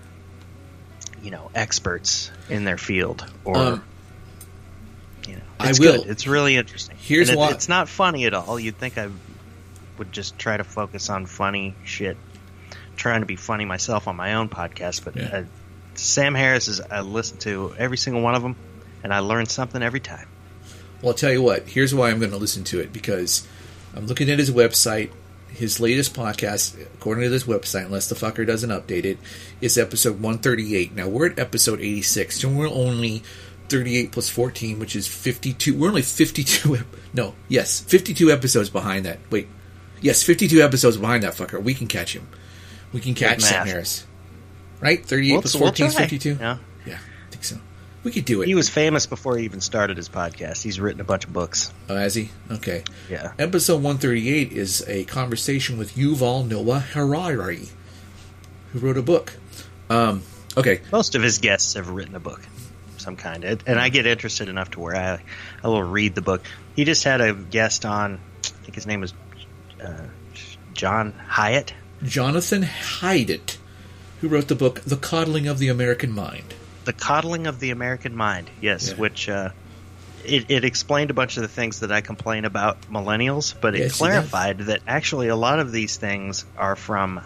you know, experts in their field, or Um, you know, I it's will. good. It's really interesting. Here's And it, why- it's not funny at all. You'd think I would just try to focus on funny shit, trying to be funny myself on my own podcast. But Yeah. uh, Sam Harris is I listen to every single one of them, and I learn something every time. Well, I'll tell you what. Here's why I'm going to listen to it, because I'm looking at his website. His latest podcast, according to this website, unless the fucker doesn't update it, is episode one thirty-eight. Now, we're at episode eighty-six, so we're only thirty-eight plus fourteen, which is fifty-two. We're only fifty-two. Ep- no, yes, fifty-two episodes behind that. Wait. Yes, fifty-two episodes behind that fucker. We can catch him. We can catch Good Sam math. Harris. Right? thirty-eight We'll- plus we'll fourteen is try. fifty-two? Yeah. Yeah, I think so. We could do it. He was famous before he even started his podcast. He's written a bunch of books. Oh, has he? Okay. Yeah. Episode one thirty-eight is a conversation with Yuval Noah Harari, who wrote a book. Um, okay. Most of his guests have written a book of some kind. And and I get interested enough to where I, I will read the book. He just had a guest on, I think his name was uh, John Hyatt. Jonathan Haidt, who wrote the book The Coddling of the American Mind. The Coddling of the American Mind, yes, Yeah. which uh, it, it explained a bunch of the things that I complain about millennials, but it Yes, it clarified that actually a lot of these things are from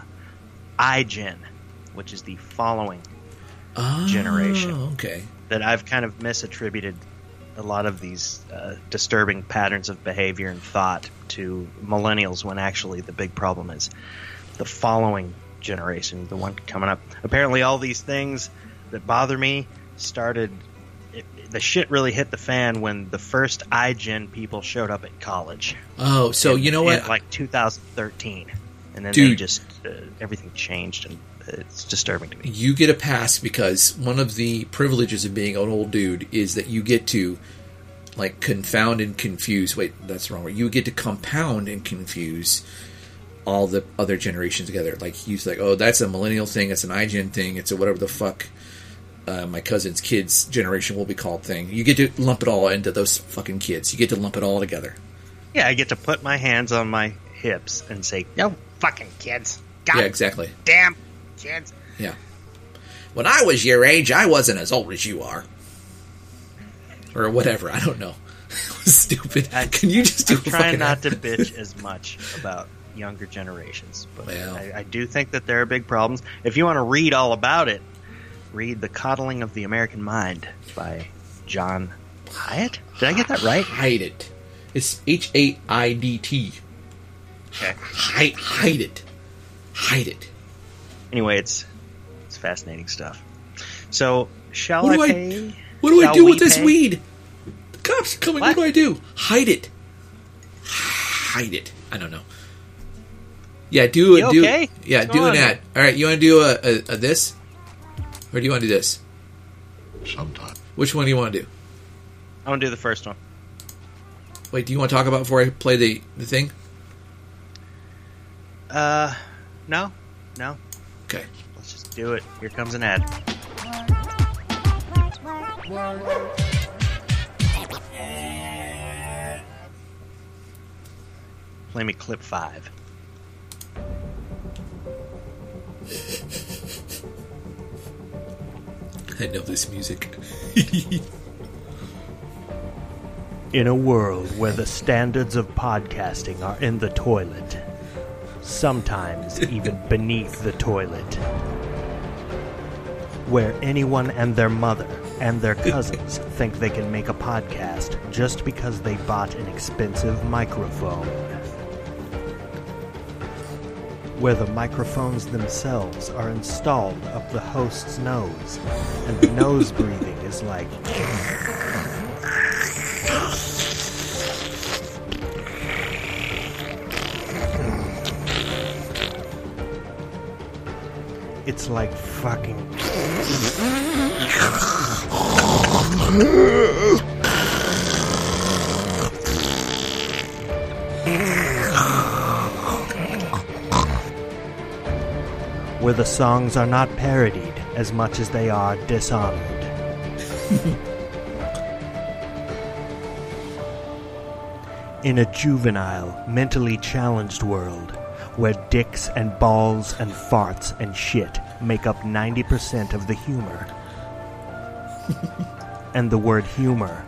iGen, which is the following Oh, generation. okay. That I've kind of misattributed a lot of these uh, disturbing patterns of behavior and thought to millennials, when actually the big problem is the following generation, the one coming up. Apparently all these things that bother me started, it, the shit really hit the fan when the first iGen people showed up at college. Oh, so in- you know what? in like two thousand thirteen. And then they Dude. just, uh, everything changed, and it's disturbing to me. You get a pass because one of the privileges of being an old dude is that you get to, like, confound and confuse. Wait, that's the wrong word. You get to compound and confuse all the other generations together. Like, you like, oh, that's a millennial thing, it's an iGen thing, it's a whatever the fuck uh, my cousin's kids' generation will be called thing. You get to lump it all into those fucking kids. You get to lump it all together. Yeah, I get to put my hands on my hips and say, "No fucking kids, God Yeah, exactly. damn kids." Yeah. When I was your age, I wasn't as old as you are. Or whatever, I don't know. It was stupid. I- Can you just do I'm a trying fucking not to bitch as much about younger generations, but Well. I, I do think that there are big problems. If you want to read all about it, read "The Coddling of the American Mind" by John Hyatt. Did I get that right? Hide it. It's H A I D T. Okay. Hide, hide it. Hide it. Anyway, it's it's fascinating stuff. So, shall What do I I- pay? What do I Shall do we with this pay? weed? The cops are coming. What? What? do I do? Hide it. Hide it. I don't know. Yeah, do You a do. okay? Yeah, What's do going an on ad. All right, you want to do a, a, a this, or do you want to do this? Sometime. Which one do you want to do? I'm gonna do the first one. Wait, do you want to talk about before I play the the thing? Uh, no, no. Okay. Let's just do it. Here comes an ad. Play me clip five. I know this music. In a world where the standards of podcasting are in the toilet, sometimes even beneath the toilet, where anyone and their mother and their cousins think they can make a podcast just because they bought an expensive microphone, where the microphones themselves are installed up the host's nose, and the nose breathing is like... It's like fucking... where the songs are not parodied as much as they are dishonored. In a juvenile, mentally challenged world, where dicks and balls and farts and shit make up ninety percent of the humor. And the word humor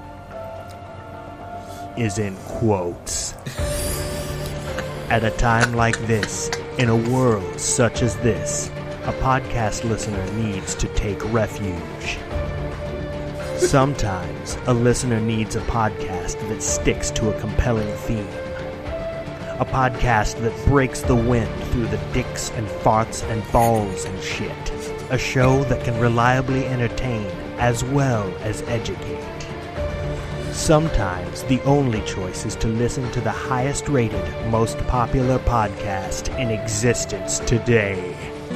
is in quotes. At a time like this, in a world such as this, a podcast listener needs to take refuge. Sometimes a listener needs a podcast that sticks to a compelling theme. A podcast that breaks the wind through the dicks and farts and balls and shit. A show that can reliably entertain as well as educate. Sometimes the only choice is to listen to the highest rated, most popular podcast in existence today.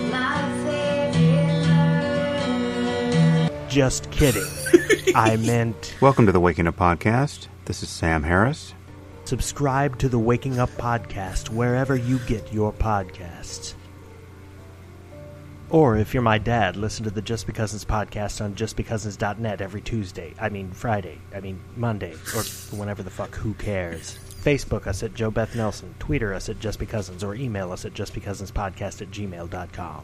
Just kidding. I meant... Welcome to the Waking Up Podcast. This is Sam Harris. Subscribe to the Waking Up Podcast wherever you get your podcasts. Or if you're my dad, listen to the Just Be Cousins podcast on just be cousins dot net every Tuesday. I mean Friday. I mean Monday. Or whenever the fuck, who cares? Facebook us at Joe Beth Nelson. Twitter us at Just Be Cousins. Or email us at justbecousinspodcast at gmail dot com.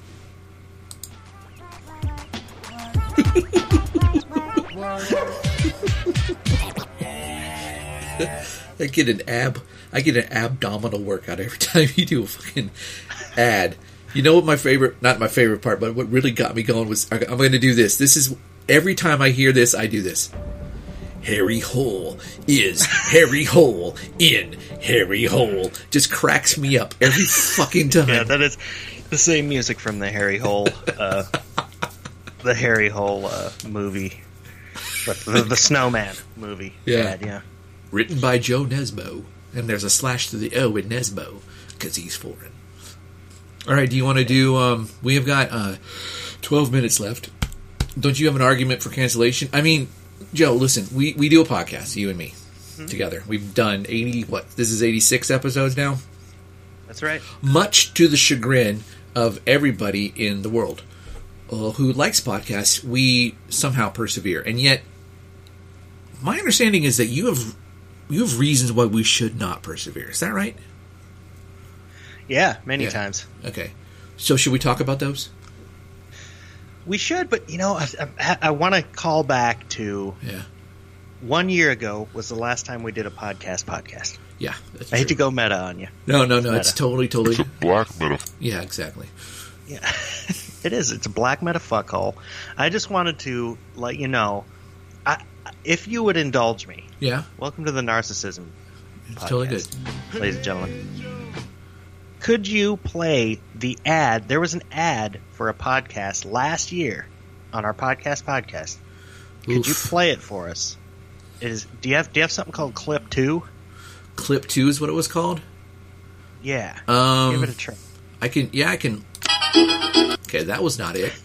I get an ab, I get an abdominal workout every time you do a fucking ad. You know what my favorite, not my favorite part, but what really got me going was, I'm going to do this. This is, every time I hear this, I do this. Harry Hole is Harry Hole in Harry Hole. Just cracks me up every fucking time. Yeah, that is the same music from the Harry Hole, uh, the Harry Hole uh, movie. The, the Snowman movie. Yeah. Bad, yeah. Written by Joe Nesbo. And there's a slash to the O in Nesbo, because he's foreign. Alright, do you want to do, um, we have got uh, twelve minutes left. Don't you have an argument for cancellation? I mean, Joe, listen, we, we do a podcast, you and me, mm-hmm. together. We've done eighty, what, this is eighty-six episodes now? That's right. Much to the chagrin of everybody in the world uh, who likes podcasts, we somehow persevere. And yet, my understanding is that you have you have reasons why we should not persevere. Is that right? Yeah, many yeah. times. Okay. So should we talk about those? We should, but, you know, I, I, I want to call back to yeah. one year ago was the last time we did a podcast podcast. Yeah. That's I hate true. to go meta on you. No, no, no. Meta. It's totally, totally. It's a black meta. Yeah, exactly. Yeah, it is. It's a black meta fuckhole. I just wanted to let you know, I, if you would indulge me. Yeah. Welcome to the Narcissism It's podcast, totally good. ladies and gentlemen. Could you play the ad? There was an ad for a podcast last year on our podcast podcast. Could Oof. you play it for us? It is do you have do you have something called Clip Two? Clip two is what it was called? Yeah. Um, Give it a try. I can, yeah, I can. Okay, that was not it.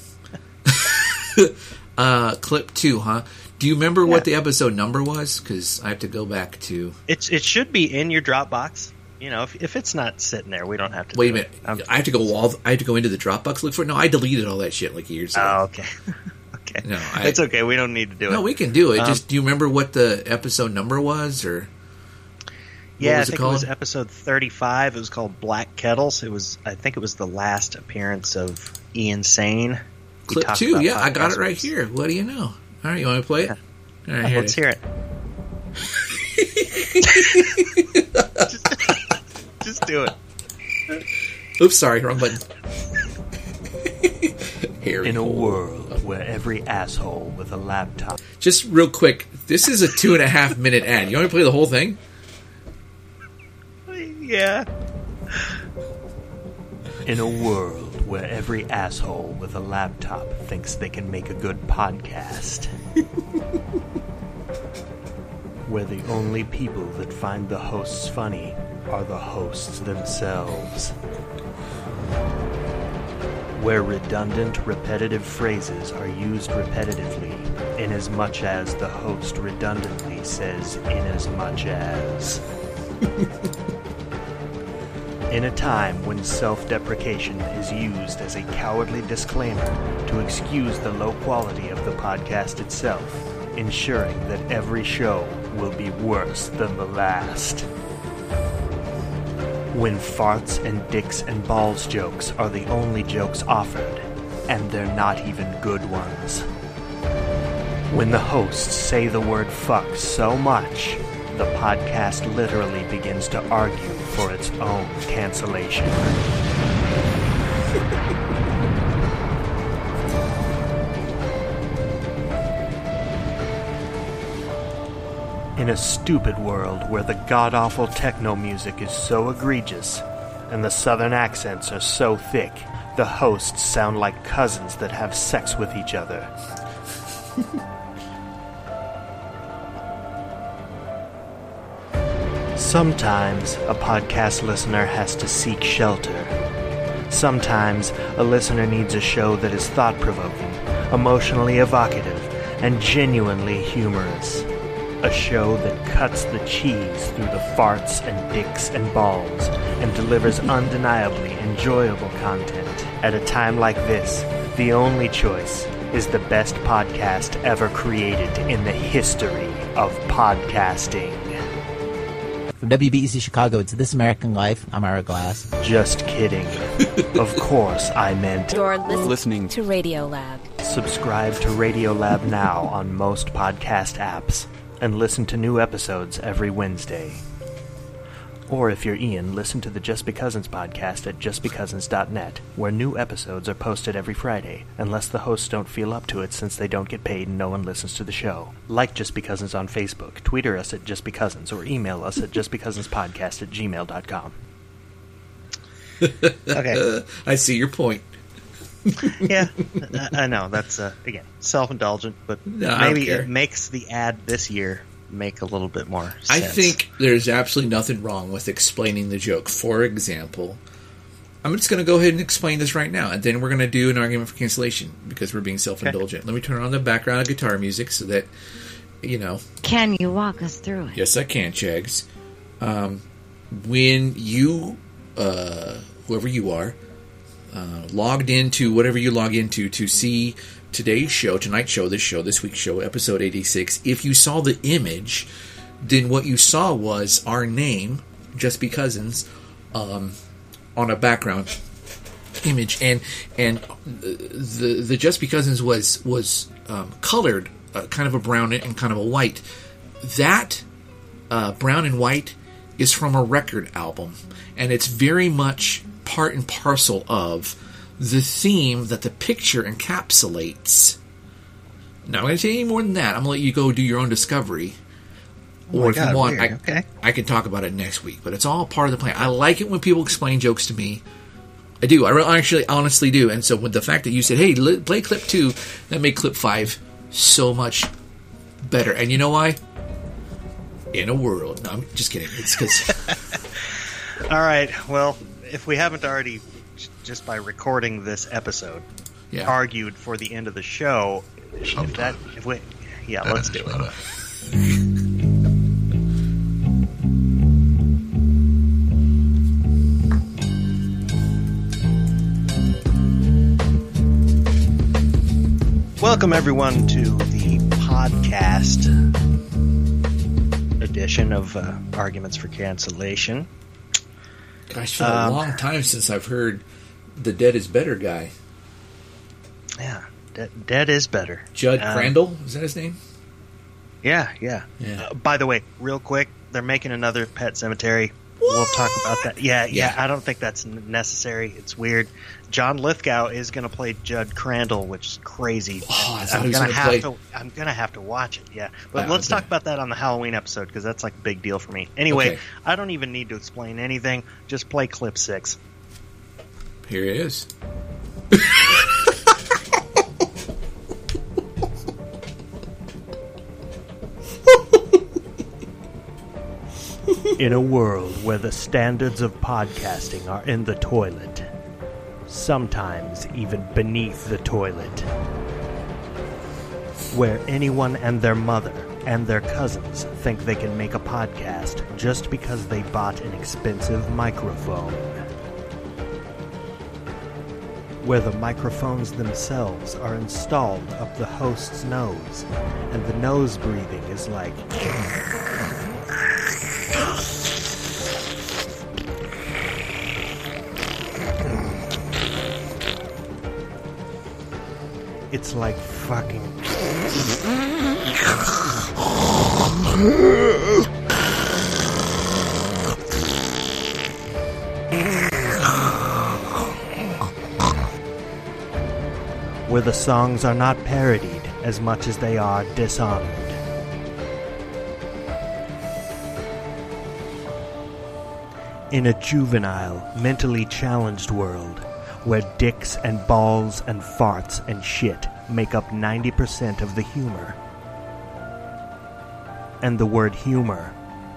uh, clip two, huh? Do you remember Yeah. what the episode number was? Because I have to go back to. It's it should be in your Dropbox. You know, if if it's not sitting there, we don't have to. Wait a do minute. it. Um, I have to go all. I have to go into the Dropbox look for it. No, I deleted all that shit like years ago. Oh, okay. Okay. No, I- it's okay. We don't need to do no, it. we can do it. Um, Just do you remember what the episode number was, or yeah, I was it think it was called? episode thirty-five. It was called Black Kettles. It was, I think, it was the last appearance of Ian Sane. Clip talked two, about yeah, I got it podcast right movies. here. What do you know? All right, you want me to play it? Yeah. All right, here Let's it hear it. just, just do it. Oops, sorry, wrong button. Harry In a Cole. world where every asshole with a laptop... Just real quick, this is a two and a half minute ad. You want me to play the whole thing? Yeah. In a world where every asshole with a laptop thinks they can make a good podcast. Where the only people that find the hosts funny are the hosts themselves. Where redundant, repetitive phrases are used repetitively, inasmuch as the host redundantly says inasmuch as. In a time when self-deprecation is used as a cowardly disclaimer to excuse the low quality of the podcast itself, ensuring that every show will be worse than the last. When farts and dicks and balls jokes are the only jokes offered, and they're not even good ones. When the hosts say the word fuck so much, the podcast literally begins to argue for its own cancellation. In a stupid world where the god-awful techno music is so egregious and the southern accents are so thick, the hosts sound like cousins that have sex with each other. Sometimes a podcast listener has to seek shelter. Sometimes a listener needs a show that is thought-provoking, emotionally evocative, and genuinely humorous. A show that cuts the cheese through the farts and dicks and balls and delivers undeniably enjoyable content. At a time like this, the only choice is the best podcast ever created in the history of podcasting. From W B E C Chicago, it's This American Life. I'm Ira Glass. Just kidding. Of course I meant... You're listening to Radio Lab. Subscribe to Radio Lab now on most podcast apps, and listen to new episodes every Wednesday. Or if you're Ian, listen to the Just Becousins podcast at just becousins dot net, where new episodes are posted every Friday, unless the hosts don't feel up to it since they don't get paid and no one listens to the show. Like Just Becousins on Facebook, Twitter us at Just Becousins, or email us at justbecousinspodcast at gmail dot com. Okay. I see your point. Yeah, I know. That's, uh, again, self-indulgent, but No, I don't maybe care. it makes the ad this year make a little bit more sense. I think there's absolutely nothing wrong with explaining the joke. For example, I'm just going to go ahead and explain this right now, and then we're going to do an argument for cancellation because we're being self-indulgent. Okay. Let me turn on the background guitar music so that, you know. Can you walk us through it? Yes, I can, Chags. Um, when you, uh, whoever you are, uh, logged into whatever you log into to see today's show, tonight's show, this show, this week's show, episode eighty-six, if you saw the image, then what you saw was our name, Just Becousins, um, on a background image, and and the the Just Becousins was was um, colored, uh, kind of a brown and kind of a white. That uh, brown and white is from a record album, and it's very much part and parcel of the theme that the picture encapsulates. Now, I'm going to tell you more than that. I'm going to let you go do your own discovery. Oh Or if God, you want, weird. I, okay. I can talk about it next week. But it's all part of the plan. I like it when people explain jokes to me. I do. I re- actually honestly do. And so with the fact that you said, hey, li- play clip two, that made clip five so much better. And you know why? In a world. No, I'm just kidding. It's because... All right. Well, if we haven't already, just by recording this episode, yeah. argued for the end of the show, if that, if we, yeah, That let's is do it. better. Welcome everyone to the podcast edition of uh, Arguments for Cancellation. Gosh, it's been a Um, long time since I've heard the Dead is Better guy. Yeah, De- dead is better. Judd um, Crandall, is that his name? Yeah, yeah. yeah. Uh, by the way, real quick, they're making another Pet Sematary. We'll talk about that. Yeah, yeah, yeah. I don't think that's necessary. It's weird. John Lithgow is going to play Judd Crandall, which is crazy. Oh, I I'm going to have play... to. I'm going to have to watch it. Yeah, but wow, let's okay. talk about that on the Halloween episode because that's like a big deal for me. Anyway, okay. I don't even need to explain anything. Just play clip six. Here it is. In a world where the standards of podcasting are in the toilet, sometimes even beneath the toilet, where anyone and their mother and their cousins think they can make a podcast just because they bought an expensive microphone, where the microphones themselves are installed up the host's nose, and the nose breathing is like... It's like fucking... Where the songs are not parodied as much as they are dishonored. In a juvenile, mentally challenged world, where dicks and balls and farts and shit make up ninety percent of the humor. And the word humor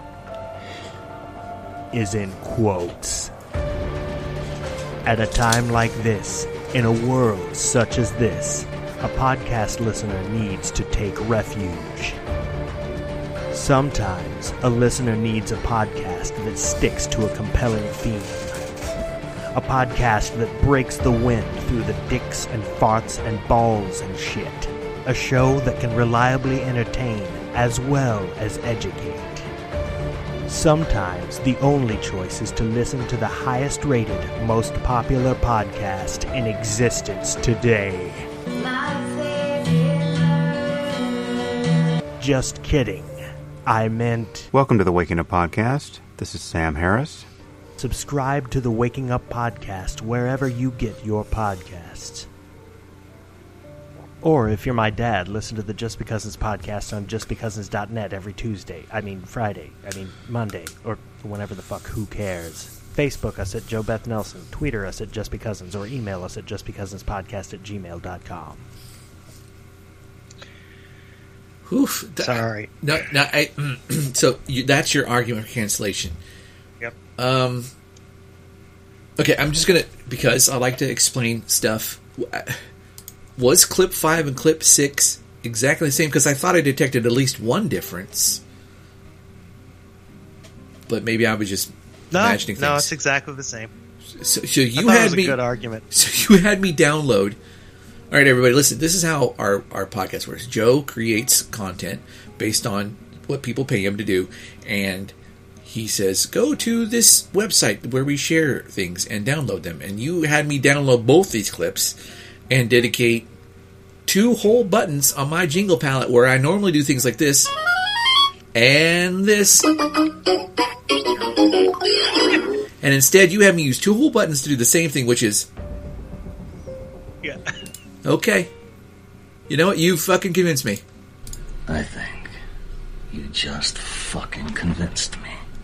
is in quotes. At a time like this, in a world such as this, a podcast listener needs to take refuge. Sometimes, a listener needs a podcast that sticks to a compelling theme. A podcast that breaks the wind through the dicks and farts and balls and shit. A show that can reliably entertain as well as educate. Sometimes the only choice is to listen to the highest rated, most popular podcast in existence today. Just kidding. I meant... Welcome to the Waking Up Podcast. This is Sam Harris. Subscribe to the Waking Up Podcast wherever you get your podcasts. Or, if you're my dad, listen to the Just Be Cousins podcast on just be cousins dot net every Tuesday. I mean, Friday. I mean, Monday. Or whenever the fuck, who cares? Facebook us at Joe Beth Nelson. Twitter us at Just Be Cousins. Or email us at justbecousinspodcast at gmail dot com. Oof. That, Sorry. No, no, I, so you, that's your argument for cancellation. Yep. Um. Okay, I'm just gonna, because I like to explain stuff. Was clip five and clip six exactly the same? Because I thought I detected at least one difference, but maybe I was just no, imagining things. No, it's exactly the same. So, so you I thought had it was me. a good argument. So you had me download. All right, everybody, listen. This is how our our podcast works. Joe creates content based on what people pay him to do, and he says, go to this website where we share things and download them. And you had me download both these clips and dedicate two whole buttons on my jingle palette where I normally do things like this and this. And instead, you have me use two whole buttons to do the same thing, which is... Yeah. Okay. You know what? You fucking convinced me. I think you just fucking convinced me.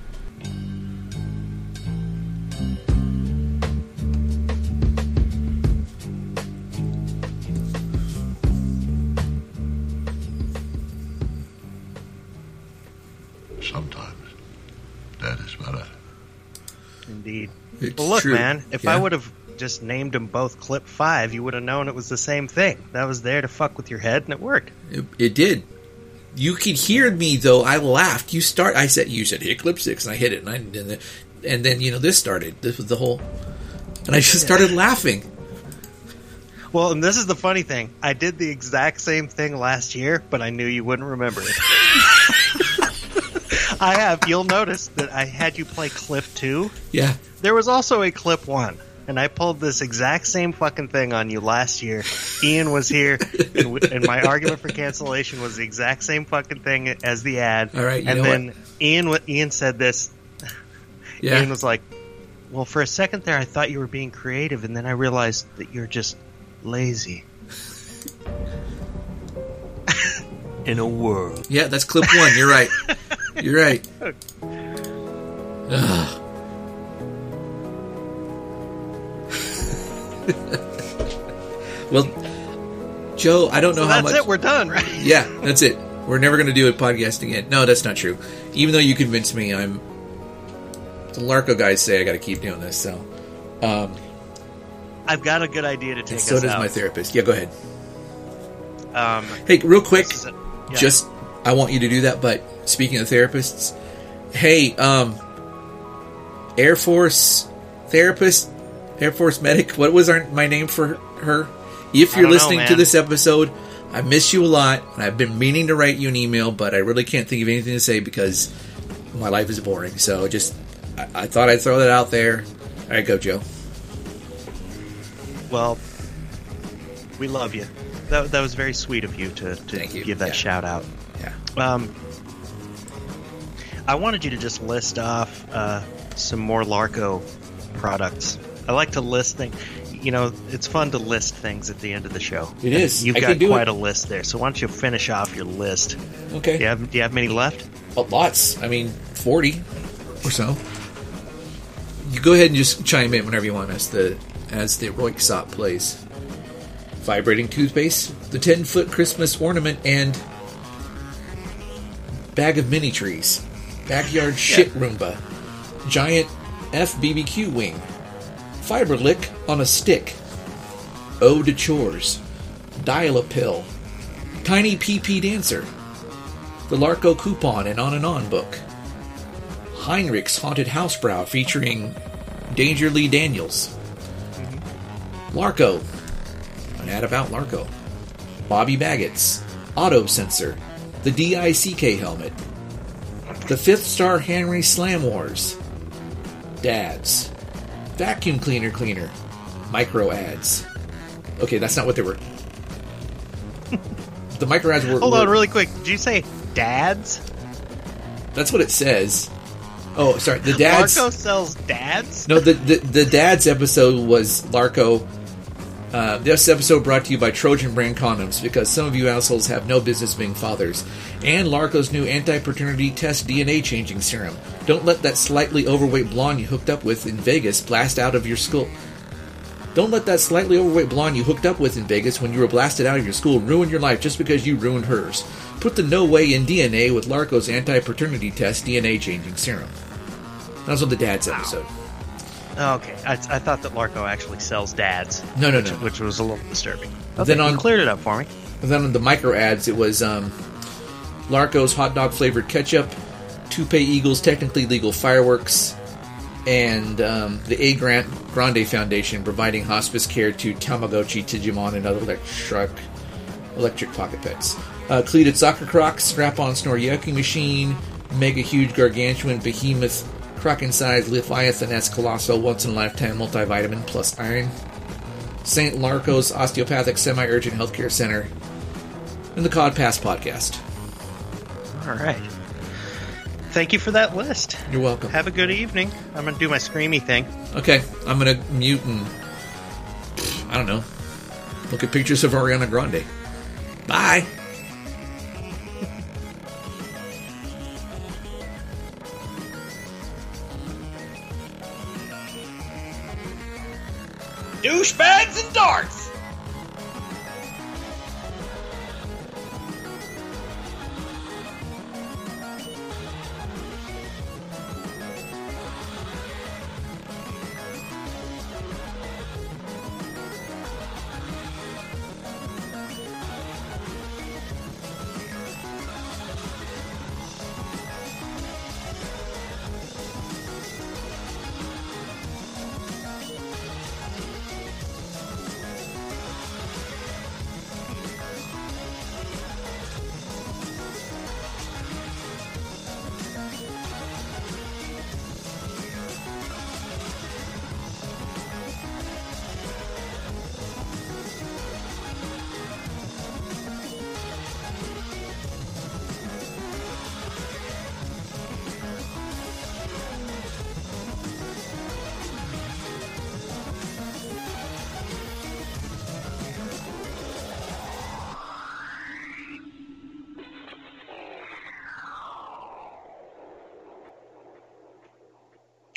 Sometimes that is better. Indeed. It's well, look, true. man, if Yeah. I would have just named them both clip five, you would have known it was the same thing. That was there to fuck with your head, and it worked. It, it did. You could hear me though. I laughed. You start. I said. You said hit clip six, and I hit it, and I and then, and then you know this started. This was the whole, and I just started laughing. Well, and this is the funny thing. I did the exact same thing last year, but I knew you wouldn't remember it. I have. You'll notice that I had you play clip two. Yeah. There was also a clip one. and I pulled this exact same fucking thing on you last year. Ian was here, and, w- and my argument for cancellation was the exact same fucking thing as the ad. All right, you and know then what? Ian w- Ian said this. Yeah. Ian was like, "Well, for a second there, I thought you were being creative, and then I realized that you're just lazy." In a world. Yeah, that's clip one. You're right. You're right. Ugh. Well, Joe, I don't know so how that's much. That's it. We're done, right? Yeah, that's it. We're never going to do a podcast again. No, that's not true. Even though you convinced me, I'm. The Larco guys say I got to keep doing this. So, um, I've got a good idea to take and us so does out. my therapist. Yeah, go ahead. Um, hey, real quick, a, yeah. just I want you to do that. But speaking of therapists, hey, um, Air Force therapist, Air Force medic. What was our, my name for her? If you're listening know, to this episode, I miss you a lot, and I've been meaning to write you an email, but I really can't think of anything to say because my life is boring. So just, I, I thought I'd throw that out there. All right, go, Joe. Well, we love you. That, that was very sweet of you to, to you. give that yeah. shout out. Yeah. Um, I wanted you to just list off uh, some more Larco products. I like to list things. You know, it's fun to list things at the end of the show. It is. You've I got can do quite it. a list there. So why don't you finish off your list? Okay. Do you have, do you have many left? Oh, lots. I mean, forty or so. You go ahead and just chime in whenever you want as the as the Roixop plays. Vibrating toothpaste, the ten-foot Christmas ornament, and bag of mini trees. Backyard shit Roomba. Giant F B B Q wing. Fiber lick on a stick. Ode to chores. Dial-a-pill. Tiny P P dancer. The Larco coupon and on and on book. Heinrich's haunted housebrow featuring Danger Lee Daniels. Larco. An ad about Larco. Bobby Baggett's auto sensor. The D I C K helmet. The Fifth Star Henry Slam Wars. Dads. Vacuum cleaner cleaner. Micro ads. Okay, that's not what they were. The micro ads were. Hold were, on, really quick. Did you say dads? That's what it says. Oh, sorry. The dads. Larco sells dads? No, the the, the dads episode was Larco. Uh, this episode brought to you by Trojan brand condoms because some of you assholes have no business being fathers. And Larco's new anti-paternity test D N A changing serum. Don't let that slightly overweight blonde you hooked up with in Vegas blast out of your school. Don't let that slightly overweight blonde you hooked up with in Vegas when you were blasted out of your school ruin your life just because you ruined hers. Put the no way in D N A with Larco's anti-paternity test D N A changing serum. That was on the dads episode. Okay, I, I thought that Larco actually sells dads. No, no, which, no. Which was a little disturbing. Okay, Then on- you cleared it up for me. Then on the micro ads, it was um, Larco's hot dog flavored ketchup, Toupee Eagles technically legal fireworks, and um, the A. Grant Grande Foundation providing hospice care to Tamagotchi, Digimon, and other electric electric pocket pets. Uh, cleated soccer crocs, strap-on snoriyaki machine, mega huge gargantuan behemoth, Kraken-sized Leviathan-esque colossal once-in-a-lifetime multivitamin plus iron. Saint Larco's Osteopathic Semi-Urgent Healthcare Center. And the Cod Pass Podcast. All right. Thank you for that list. You're welcome. Have a good evening. I'm going to do my screamy thing. Okay, I'm going to mute and, I don't know, look at pictures of Ariana Grande. Bye! Douchebags and darts!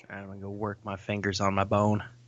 I'm gonna go work my fingers on my bone.